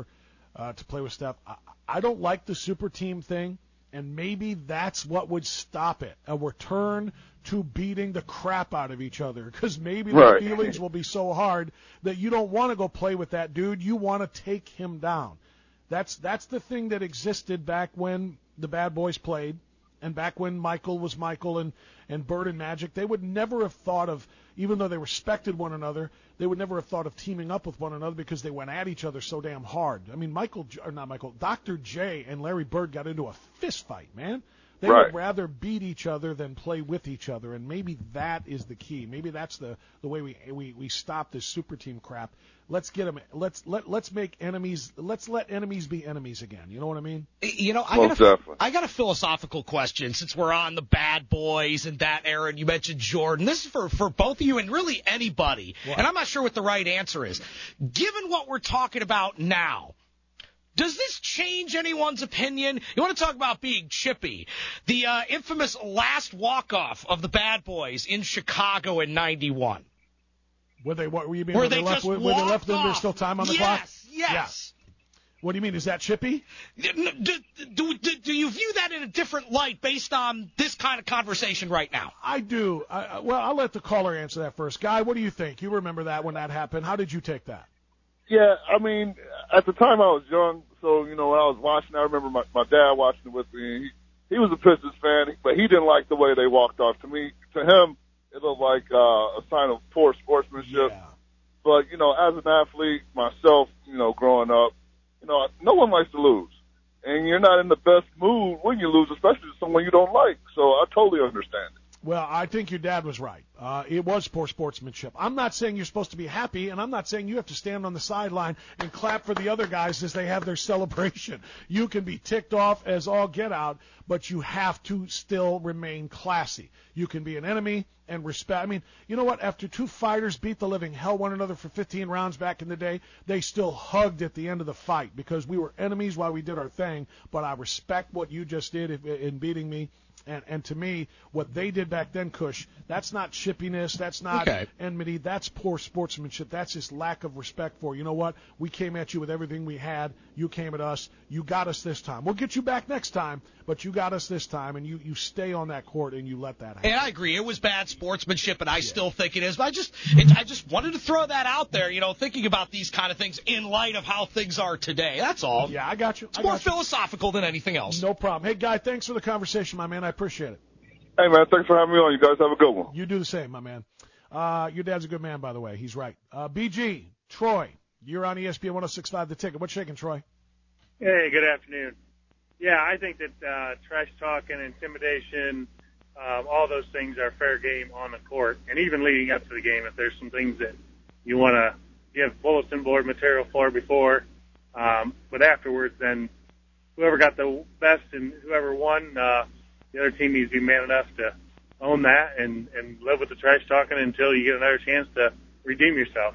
uh, to play with Steph. I, I don't like the super team thing, and maybe that's what would stop it, a return to beating the crap out of each other, because maybe
right.
the feelings will be so hard that you don't want to go play with that dude. You want to take him down. That's that's the thing that existed back when the Bad Boys played, and back when Michael was Michael and, and Bird and Magic. They would never have thought of, even though they respected one another, they would never have thought of teaming up with one another because they went at each other so damn hard. I mean, Michael, or not Michael, Doctor J and Larry Bird got into a fist fight, man. They
right.
would rather beat each other than play with each other, and maybe that is the key. Maybe that's the, the way we, we we stop this super team crap. Let's get them. Let's let let's make enemies. Let's let enemies be enemies again. You know what I mean?
You know, I
Most
got a,
definitely.
I got a philosophical question since we're on the Bad Boys and that era, and you mentioned Jordan. This is for for both of you and really anybody.
What?
And I'm not sure what the right answer is. Given what we're talking about now, does this change anyone's opinion? You want to talk about being chippy? The uh, infamous last walk-off of the Bad Boys in Chicago in ninety-one.
Were they what? Were you mean?
Where
when
they
they left,
just
when they left
walked
them, there's
off.
still time on the
yes,
clock.
Yes. Yes.
What do you mean? Is that chippy?
Do, do, do, do you view that in a different light based on this kind of conversation right now?
I do. I, well, I'll let the caller answer that first. Guy, what do you think? You remember that when that happened? How did you take that?
Yeah, I mean, at the time I was young, so, you know, when I was watching, I remember my, my dad watching it with me. And he, he was a Pistons fan, but he didn't like the way they walked off. To me, to him, it looked like uh, a sign of poor sportsmanship.
Yeah.
But, you know, as an athlete, myself, you know, growing up, you know, no one likes to lose. And you're not in the best mood when you lose, especially to someone you don't like. So I totally understand it.
Well, I think your dad was right. Uh, it was poor sportsmanship. I'm not saying you're supposed to be happy, and I'm not saying you have to stand on the sideline and clap for the other guys as they have their celebration. You can be ticked off as all get out, but you have to still remain classy. You can be an enemy and respect. I mean, you know what? After two fighters beat the living hell one another for fifteen rounds back in the day, they still hugged at the end of the fight because we were enemies while we did our thing, but I respect what you just did in beating me. And, and to me, what they did back then, Kush, that's not chippiness, that's not
okay.
enmity, that's poor sportsmanship. That's just lack of respect for, you know what, we came at you with everything we had, you came at us, you got us this time. We'll get you back next time, but you got us this time, and you, you stay on that court and you let that happen.
And I agree, it was bad sportsmanship, and I yeah. still think it is, but I just it, I just wanted to throw that out there, you know, thinking about these kind of things in light of how things are today. That's all.
Yeah, I got you.
It's
I
more
got you.
philosophical than anything else.
No problem. Hey, Guy, thanks for the conversation, my man. I appreciate it.
Hey, man, thanks for having me on. You guys have a good one.
You do the same, my man. Uh, your dad's a good man, by the way. He's right. Uh, B G, Troy, you're on E S P N one oh six point five The Ticket. What's shaking, Troy?
Hey, good afternoon. Yeah, I think that uh, trash talk and intimidation, um, all those things are fair game on the court. And even leading up to the game, if there's some things that you want to give bulletin board material for before, um, but afterwards, then whoever got the best and whoever won, uh, the other team needs to be man enough to own that and, and live with the trash talking until you get another chance to redeem yourself.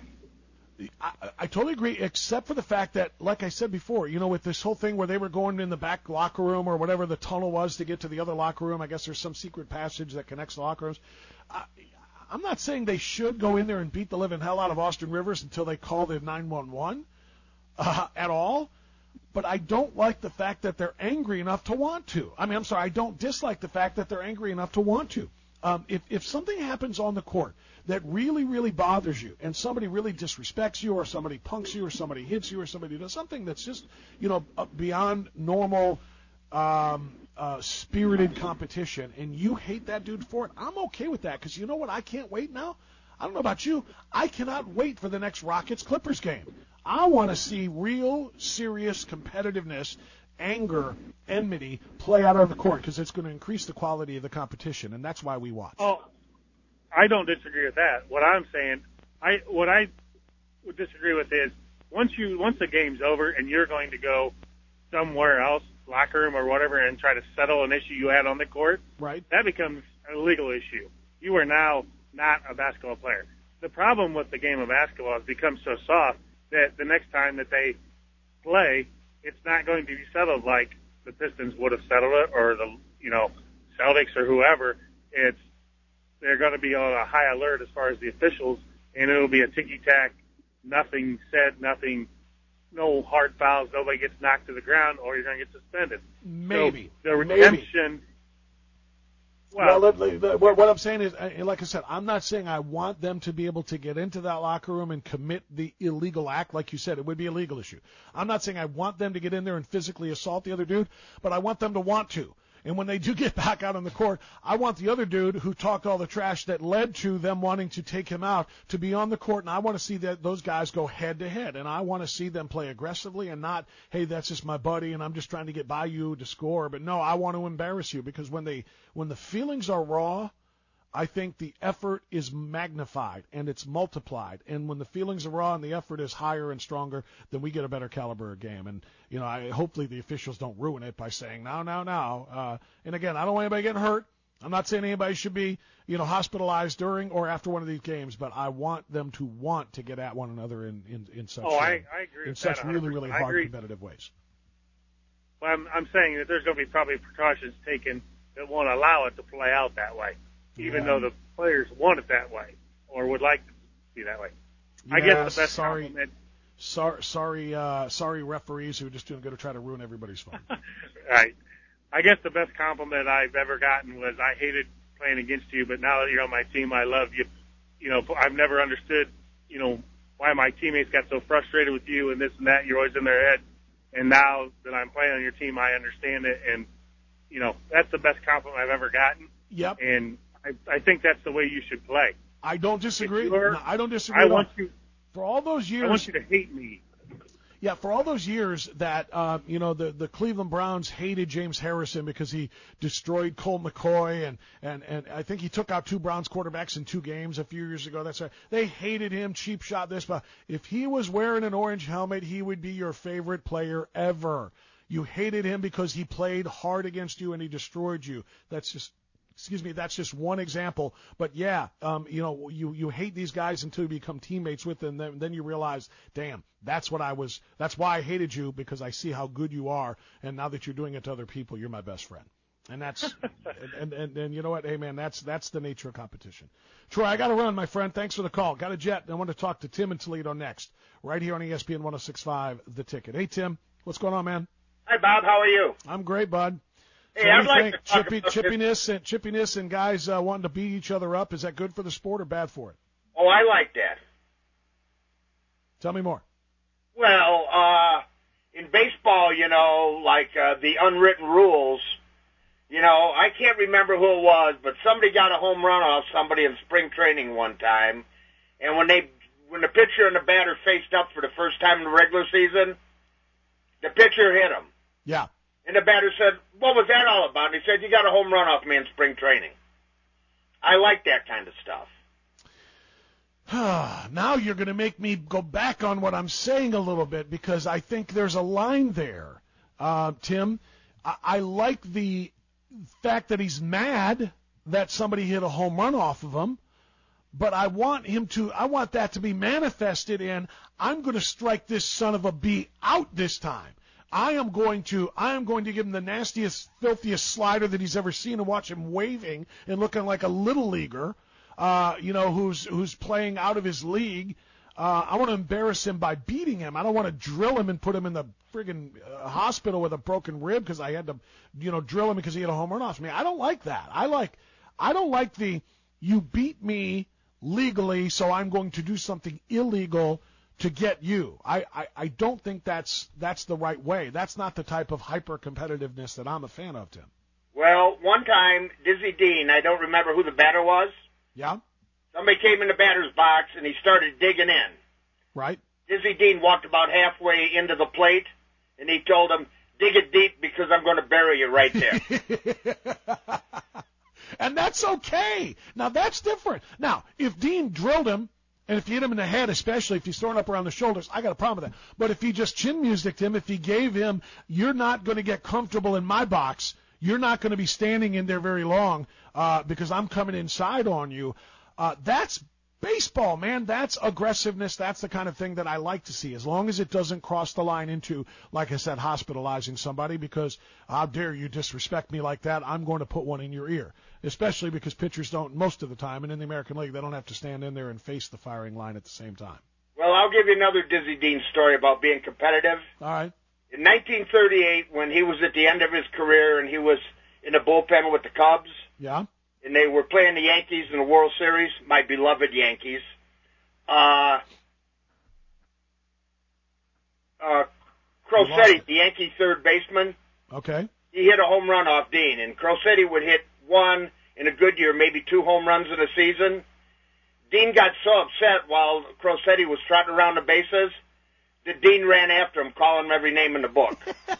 I, I totally agree, except for the fact that, like I said before, you know, with this whole thing where they were going in the back locker room or whatever the tunnel was to get to the other locker room, I guess there's some secret passage that connects the locker rooms. I, I'm not saying they should go in there and beat the living hell out of Austin Rivers until they call the nine one one uh, at all. But I don't like the fact that they're angry enough to want to. I mean, I'm sorry, I don't dislike the fact that they're angry enough to want to. Um, if, if something happens on the court that really, really bothers you and somebody really disrespects you or somebody punks you or somebody hits you or somebody does something that's just, you know, beyond normal um, uh, spirited competition and you hate that dude for it, I'm okay with that because you know what? I can't wait now. I don't know about you. I cannot wait for the next Rockets-Clippers game. I want to see real, serious competitiveness, anger, enmity play out on the court because it's going to increase the quality of the competition, and that's why we watch.
Oh, I don't disagree with that. What I'm saying, I what I would disagree with is once you once the game's over and you're going to go somewhere else, locker room or whatever, and try to settle an issue you had on the court,
right?
That becomes a legal issue. You are now not a basketball player. The problem with the game of basketball has become so soft that the next time that they play, it's not going to be settled like the Pistons would have settled it, or the you know Celtics or whoever. It's they're going to be on a high alert as far as the officials, and it'll be a ticky tack, nothing said, nothing no hard fouls, nobody gets knocked to the ground, or you're going to get suspended.
Maybe.
So the redemption.
Well, well let, let, what, what I'm saying is, like I said, I'm not saying I want them to be able to get into that locker room and commit the illegal act. Like you said, it would be a legal issue. I'm not saying I want them to get in there and physically assault the other dude, but I want them to want to. And when they do get back out on the court, I want the other dude who talked all the trash that led to them wanting to take him out to be on the court, and I want to see that those guys go head to head, and I want to see them play aggressively and not, hey, that's just my buddy and I'm just trying to get by you to score. But no, I want to embarrass you, because when they when the feelings are raw, I think the effort is magnified and it's multiplied. And when the feelings are raw and the effort is higher and stronger, then we get a better caliber of game. And, you know, I hopefully the officials don't ruin it by saying, now, now, now. Uh, and, again, I don't want anybody getting hurt. I'm not saying anybody should be, you know, hospitalized during or after one of these games, but I want them to want to get at one another in, in, in such,
oh, I, I agree
in
with
such
that
really, really hard
agree.
competitive ways.
Well, I'm, I'm saying that there's going to be probably precautions taken that won't allow it to play out that way, even
Yeah.
though the players want it that way or would like to be that way.
Yeah,
I guess the best
sorry,
compliment.
Sorry, sorry, uh, sorry, referees who are just doing good to try to ruin everybody's fun.
Right. I guess the best compliment I've ever gotten was, I hated playing against you, but now that you're on my team, I love you. You know, I've never understood, you know, why my teammates got so frustrated with you and this and that. You're always in their head. And now that I'm playing on your team, I understand it. And, you know, that's the best compliment I've ever gotten.
Yep.
And I, I think that's the way you should play.
I don't disagree.
No,
I don't disagree.
I want you.
For all those years,
I want you to hate me.
Yeah, for all those years that uh, you know the the Cleveland Browns hated James Harrison because he destroyed Colt McCoy, and and and I think he took out two Browns quarterbacks in two games a few years ago. That's right. They hated him, cheap shot this, but if he was wearing an orange helmet, he would be your favorite player ever. You hated him because he played hard against you and he destroyed you. That's just. Excuse me, that's just one example. But, yeah, um, you know, you, you hate these guys until you become teammates with them. Then, then you realize, damn, that's what I was – that's why I hated you, because I see how good you are. And now that you're doing it to other people, you're my best friend. And that's – and, and, and you know what? Hey, man, that's that's the nature of competition. Troy, I got to run, my friend. Thanks for the call. Got a jet. I want to talk to Tim in Toledo next, right here on E S P N one oh six point five, The Ticket. Hey, Tim, what's going on, man?
Hi, Bob. How are you?
I'm great, bud.
Hey,
so
I'd like
think?
to talk
Chippy,
about
chippiness and chippiness and guys uh, wanting to beat each other up. Is that good for the sport or bad for it?
Oh, I like that.
Tell me more.
Well, uh, in baseball, you know, like uh, the unwritten rules, you know, I can't remember who it was, but somebody got a home run off somebody in spring training one time, and when they when the pitcher and the batter faced up for the first time in the regular season, the pitcher hit him.
Yeah.
And the batter said, what was that all about? And he said, you got a home run off me in spring training. I like that kind of stuff.
Now you're going to make me go back on what I'm saying a little bit, because I think there's a line there, uh, Tim. I, I like the fact that he's mad that somebody hit a home run off of him, but I want him to, I want that to be manifested in, I'm going to strike this son of a bee out this time. I am going to I am going to give him the nastiest, filthiest slider that he's ever seen, and watch him waving and looking like a little leaguer, uh, you know, who's who's playing out of his league. Uh, I want to embarrass him by beating him. I don't want to drill him and put him in the friggin' uh, hospital with a broken rib because I had to, you know, drill him because he had a home run off me. I don't like that. I like I don't like the you beat me legally, so I'm going to do something illegal to get you. I, I, I don't think that's that's the right way. That's not the type of hyper-competitiveness that I'm a fan of, Tim.
Well, one time, Dizzy Dean, I don't remember who the batter was.
Yeah?
Somebody came in the batter's box, and he started digging in.
Right.
Dizzy Dean walked about halfway into the plate, and he told him, dig it deep because I'm going to bury you right there.
And that's okay. Now, that's different. Now, if Dean drilled him, and if you hit him in the head, especially if he's throwing up around the shoulders, I got a problem with that. But if he just chin musiced him, if he gave him, you're not going to get comfortable in my box, you're not going to be standing in there very long uh, because I'm coming inside on you, uh, that's baseball, man. That's aggressiveness. That's the kind of thing that I like to see, as long as it doesn't cross the line into, like I said, hospitalizing somebody, because how dare you disrespect me like that, I'm going to put one in your ear, especially because pitchers don't, most of the time, and in the American League, they don't have to stand in there and face the firing line at the same time.
Well, I'll give you another Dizzy Dean story about being competitive.
All right.
In nineteen thirty-eight, when he was at the end of his career and he was in the bullpen with the Cubs,
Yeah.
and they were playing the Yankees in the World Series, my beloved Yankees, uh, uh, Crosetti, the Yankee third baseman,
Okay.
he hit a home run off Dean, and Crosetti would hit one in a good year, maybe two home runs in a season. Dean got so upset while Crosetti was trotting around the bases that Dean ran after him, calling him every name in the book.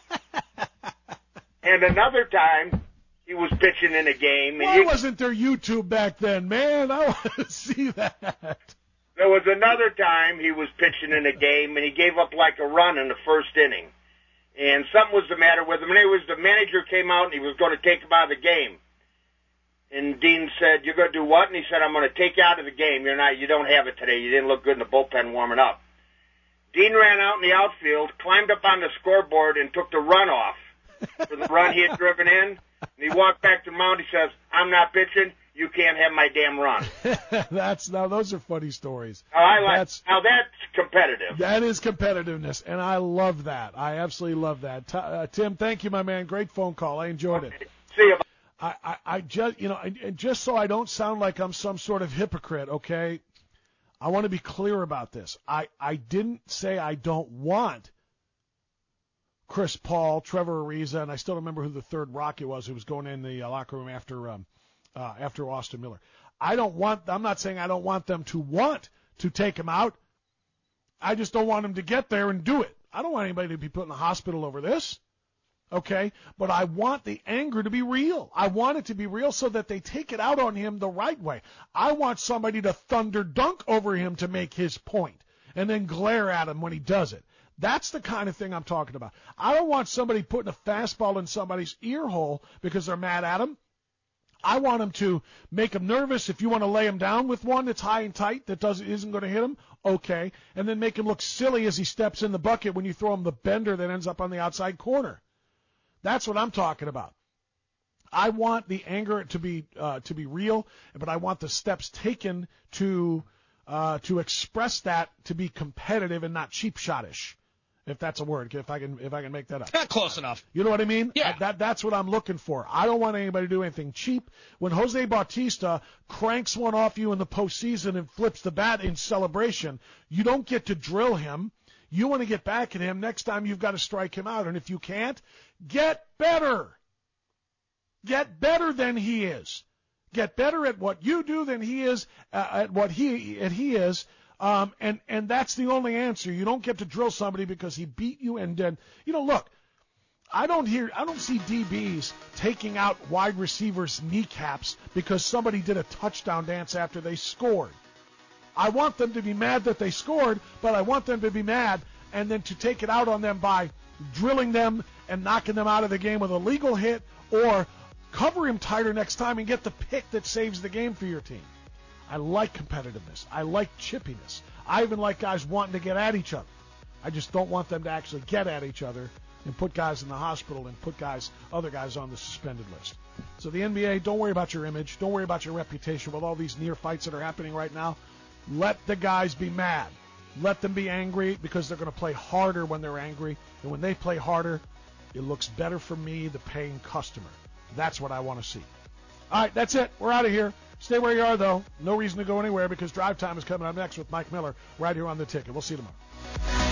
And another time, he was pitching in a game. And
Why
you,
wasn't there YouTube back then, man? I want to see that.
There was another time he was pitching in a game, and he gave up like a run in the first inning. And something was the matter with him. And it was the manager came out, and he was going to take him out of the game. And Dean said, "You're going to do what?" And he said, "I'm going to take you out of the game. You're not. You don't have it today. You didn't look good in the bullpen warming up." Dean ran out in the outfield, climbed up on the scoreboard, and took the run off for the run he had driven in. And he walked back to the mound. He says, "I'm not pitching. You can't have my damn run."
That's now those are funny stories.
Now, I like,
That's,
now that's competitive.
that is competitiveness, and I love that. I absolutely love that. T- uh, Tim, thank you, my man. Great phone call. I enjoyed it.
See you.
I, I, I just, you know, and just so I don't sound like I'm some sort of hypocrite, okay, I want to be clear about this. I, I didn't say I don't want Chris Paul, Trevor Ariza, and I still remember who the third Rocket was who was going in the uh, locker room after um, uh, after Austin Miller. I don't want. I'm not saying I don't want them to want to take him out. I just don't want them to get there and do it. I don't want anybody to be put in the hospital over this. Okay, but I want the anger to be real. I want it to be real so that they take it out on him the right way. I want somebody to thunder dunk over him to make his point and then glare at him when he does it. That's the kind of thing I'm talking about. I don't want somebody putting a fastball in somebody's ear hole because they're mad at him. I want him to make him nervous. If you want to lay him down with one that's high and tight that doesn't isn't going to hit him, okay, and then make him look silly as he steps in the bucket when you throw him the bender that ends up on the outside corner. That's what I'm talking about. I want the anger to be uh, to be real, but I want the steps taken to uh, to express that to be competitive and not cheap shotish, if that's a word. If I can if I can make that up.
Yeah, close enough.
You know what I mean?
Yeah.
I, that that's what I'm looking for. I don't want anybody to do anything cheap. When Jose Bautista cranks one off you in the postseason and flips the bat in celebration, you don't get to drill him. You want to get back at him. Next time you've got to strike him out. And if you can't, get better. Get better than he is. Get better at what you do than he is uh, at what he at he is. Um, and, and that's the only answer. You don't get to drill somebody because he beat you. And then, you know, look, I don't hear, I don't see D Bs taking out wide receivers' kneecaps because somebody did a touchdown dance after they scored. I want them to be mad that they scored, but I want them to be mad and then to take it out on them by drilling them and knocking them out of the game with a legal hit or cover him tighter next time and get the pick that saves the game for your team. I like competitiveness. I like chippiness. I even like guys wanting to get at each other. I just don't want them to actually get at each other and put guys in the hospital and put guys, other guys on the suspended list. So the N B A, don't worry about your image. Don't worry about your reputation with all these near fights that are happening right now. Let the guys be mad. Let them be angry because they're going to play harder when they're angry. And when they play harder, it looks better for me, the paying customer. That's what I want to see. All right, that's it. We're out of here. Stay where you are, though. No reason to go anywhere because Drive Time is coming up next with Mike Miller right here on The Ticket. We'll see you tomorrow.